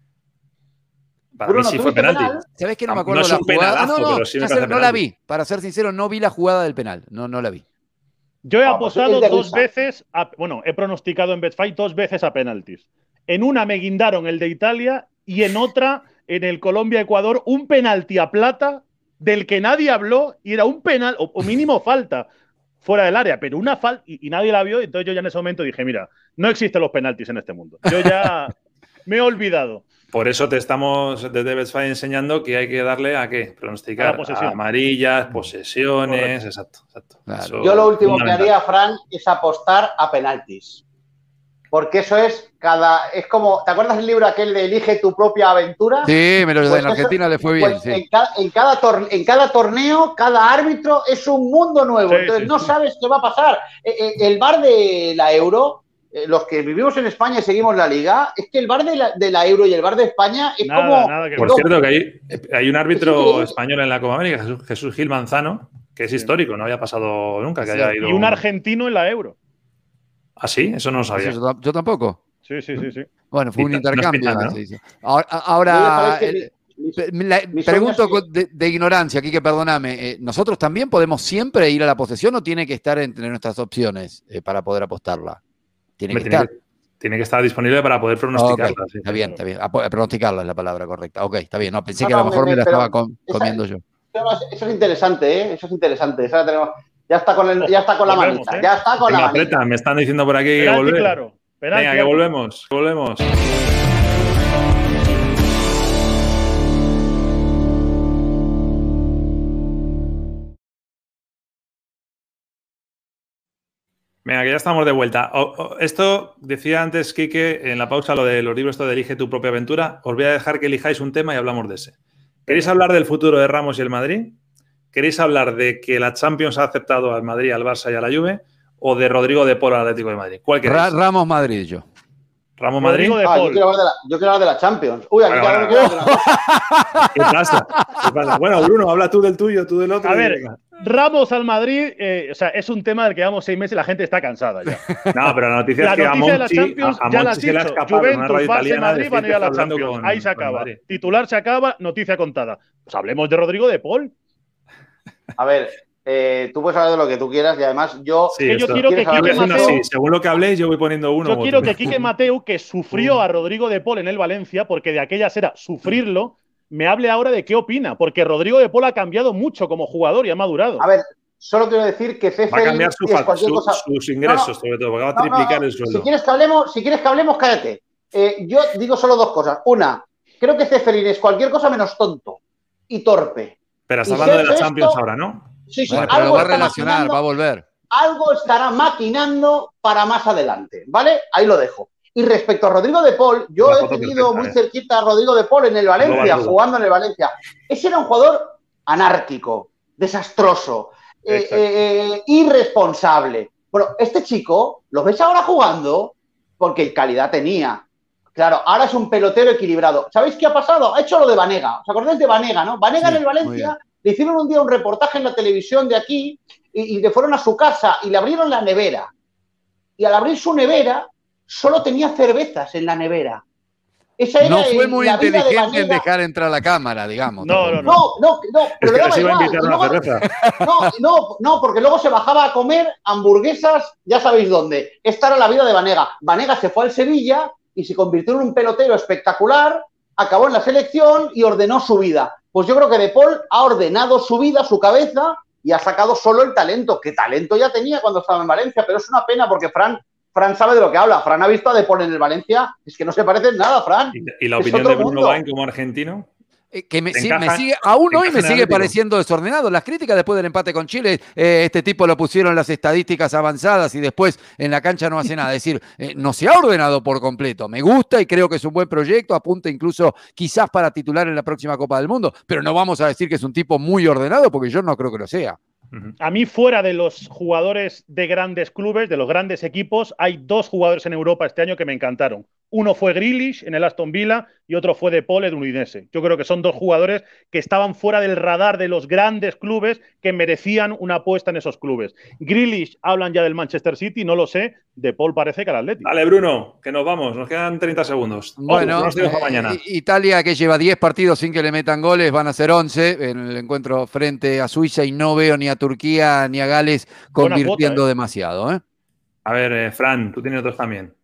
Para Bruno, mí sí ¿tú fue viste penalti. penal? ¿Sabés que no me No acuerdo es la un jugada? penalazo, Ah, no, no, pero sí me ya sé, parece no la penalti. vi. Para ser sincero, no vi la jugada del penal. No, no la vi. Yo he Ah, pues apostado es de dos risa. veces, a- bueno, he pronosticado en Betfair dos veces a penaltis. En una me guindaron el de Italia y en otra, en el Colombia-Ecuador, un penalti a plata del que nadie habló y era un penal, o, o mínimo falta, fuera del área, pero una falta y, y nadie la vio. Entonces yo ya en ese momento dije, mira, no existen los penaltis en este mundo. Yo ya me he olvidado. Por eso te estamos desde Betfair enseñando que hay que darle a qué, A pronosticar la posesión. a amarillas, posesiones, Correcto. exacto, exacto. Claro. Eso Yo lo último que fundamental. haría, Fran, es apostar a penaltis. Porque eso es cada. Es como. ¿Te acuerdas el libro aquel de Elige tu propia aventura? Sí, me lo, Pues en eso- Argentina le fue bien, Pues sí. en, cada, en, cada tor- en cada torneo, cada árbitro es un mundo nuevo. Sí, Entonces sí, no sí. sabes qué va a pasar. Eh, eh, el bar de la Euro, eh, los que vivimos en España y seguimos la Liga, es que el bar de la, de la Euro y el bar de España es Nada, como. nada que Por ver. cierto, que hay, hay un árbitro Sí. español en la Copa América, Jesús, Jesús Gil Manzano, que es Sí. histórico, no había pasado nunca que Sí. haya ido. Y un argentino en la Euro. ¿Ah, sí? Eso no lo sabía. Eso yo, yo tampoco. Sí, sí, sí, sí. Bueno, fue un Pita- no es intercambio. pitando, ¿no? se hizo. Ahora, ¿No les ahora, parece el- mi- mis- Pe- la- mis pregunto sueños con- de, de ignorancia, aquí que perdóname. eh, ¿Nosotros también podemos siempre ir a la posesión o tiene que estar entre nuestras opciones eh, para poder apostarla? Tiene Hombre, que tiene, estar. que, tiene que estar disponible para poder pronosticarla. Ok, sí. está bien, está bien. Apo- pronosticarla es la palabra correcta. Ok, está bien. No, pensé No, que a lo no, mejor me- me la pero estaba com- esa- comiendo yo. Eso es interesante, ¿eh? Eso es interesante. Esa la tenemos. Ya está con, el, ya está con la Volvemos, manita. ¿eh? Ya está con Venga, la manita. aprieta, me están diciendo por aquí que Penalti, volver. claro. Penalti, Venga, que volvemos, que volvemos. Venga, que ya estamos de vuelta. O, o, esto decía antes, Quique, en la pausa, lo de los libros, esto de Elige tu propia aventura. Os voy a dejar que elijáis un tema y hablamos de ese. ¿Queréis hablar del futuro de Ramos y el Madrid? ¿Queréis hablar de que la Champions ha aceptado al Madrid, al Barça y a la Juve? ¿O de Rodrigo de Paul al Atlético de Madrid? ¿Cuál queréis? Ra Ramos Madrid, yo. ¿Ramos Madrid? Rodrigo de Ah, yo, Paul. quiero hablar de la, yo quiero hablar de la Champions. Uy, aquí Bueno, cada uno bueno. quiere hablar de una cosa. ¿Qué pasa? ¿Qué pasa? Bueno, Bruno, habla tú del tuyo, tú del otro. A y ver, venga. Ramos al Madrid, eh, o sea, es un tema del que llevamos seis meses y la gente está cansada ya. No, pero la noticia La es que a noticia de la Monchi, Champions a, a ya la Monchi has se le ha dicho. escapado en una Juventus, radio Barça y italiana Madrid decir van a ir que a está la hablando Champions. con- Ahí se con acaba. Madrid. Titular se acaba, noticia contada. Pues hablemos de Rodrigo de Paul. A ver, eh, tú puedes hablar de lo que tú quieras y además yo... Sí, que yo esto- quiero que ¿quieres Yo voy Quique haciendo Mateo, así, según lo que habléis, yo voy poniendo uno. yo u quiero otro. que Quique Mateu, que sufrió a Rodrigo de Paul en el Valencia, porque de aquellas era sufrirlo, me hable ahora de qué opina, porque Rodrigo de Paul ha cambiado mucho como jugador y ha madurado. A ver, solo quiero decir que Ceferín Va a cambiar su es fa- cualquier su- cosa... sus ingresos, No, no. sobre todo, porque va a No, no, triplicar no. el sueldo. Si quieres que hablemos, si quieres que hablemos, cállate. Eh, yo digo solo dos cosas. Una, creo que Ceferín es cualquier cosa menos tonto y torpe. Pero estás y hablando de la Sergio Champions esto- ahora, ¿no? Sí, sí, Bueno, pero lo algo va a está relacionar, maquinando- va a volver. algo estará maquinando para más adelante, ¿vale? Ahí lo dejo. Y respecto a Rodrigo de Paul, yo La he foto tenido perfecta, muy eh. cerquita a Rodrigo de Paul en el Valencia, duda. jugando en el Valencia. Ese era un jugador anárquico, desastroso, eh, Exacto. eh, irresponsable. Bueno, este chico, lo ves ahora jugando porque calidad tenía. Claro, ahora es un pelotero equilibrado. ¿Sabéis qué ha pasado? Ha hecho lo de Banega. ¿Os acordáis de Banega, no? Banega Sí, en el muy Valencia le hicieron un día un reportaje en la televisión de aquí y, y le fueron a su casa y le abrieron la nevera. Y al abrir su nevera, solo tenía cervezas en la nevera. Esa era No fue el- muy la vida de inteligente en Banega. dejar entrar la cámara, digamos. No, tampoco. no, No, no, no, Es pero que le daba así va a igual. invitar Y una luego- cerveza. no, no, no, porque luego se bajaba a comer hamburguesas, ya sabéis dónde. Esta era la vida de Banega. Banega se fue al Sevilla y se convirtió en un pelotero espectacular, acabó en la selección y ordenó su vida. Pues yo creo que De Paul ha ordenado su vida, su cabeza, y ha sacado solo el talento, que talento ya tenía cuando estaba en Valencia, pero es una pena porque Fran, Fran sabe de lo que habla. Fran ha visto a De Paul en el Valencia, es que no se parecen nada, Fran. ¿Y, y la Es opinión otro de Bruno mundo. Bain como argentino? Eh, que me, ¿Te sí, encaja- me sigue, aún te hoy encaja me en el sigue Atlético? pareciendo desordenado. Las críticas después del empate con Chile, eh, este tipo lo pusieron en las estadísticas avanzadas y después en la cancha no hace nada. Es decir, eh, no se ha ordenado por completo. Me gusta y creo que es un buen proyecto, apunta incluso quizás para titular en la próxima Copa del Mundo, pero no vamos a decir que es un tipo muy ordenado porque yo no creo que lo sea. Ujú. A mí, fuera de los jugadores de grandes clubes, de los grandes equipos, hay dos jugadores en Europa este año que me encantaron. Uno fue Grealish en el Aston Villa y otro fue De Paul en el Udinese. Yo creo que son dos jugadores que estaban fuera del radar de los grandes clubes que merecían una apuesta en esos clubes. Grealish, hablan ya del Manchester City, no lo sé. De Paul parece que al Atlético. Dale, Bruno, que nos vamos. Nos quedan treinta segundos. Bueno, Oh, nos dejo eh, mañana. Italia, que lleva diez partidos sin que le metan goles, van a ser once en el encuentro frente a Suiza y no veo ni a Turquía ni a Gales Buena convirtiendo cuota, ¿eh? demasiado. ¿eh? A ver, eh, Fran, tú tienes otros también.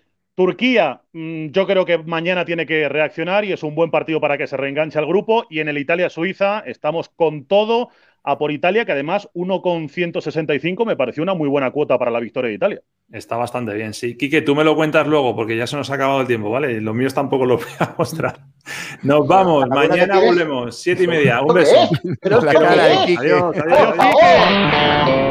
Turquía, mmm, yo creo que mañana tiene que reaccionar y es un buen partido para que se reenganche al grupo. Y en el Italia-Suiza estamos con todo a por Italia, que además uno con ciento sesenta y cinco me pareció una muy buena cuota para la victoria de Italia. Está bastante bien, sí. Quique, tú me lo cuentas luego porque ya se nos ha acabado el tiempo, ¿vale? Los míos tampoco los voy a mostrar. Nos vamos, ¿La laguna mañana que tienes? volvemos, siete y media. Un ¿Esto qué beso. es? ¿Pero La esto cara qué de es? Quique. Adiós, Por adiós. favor.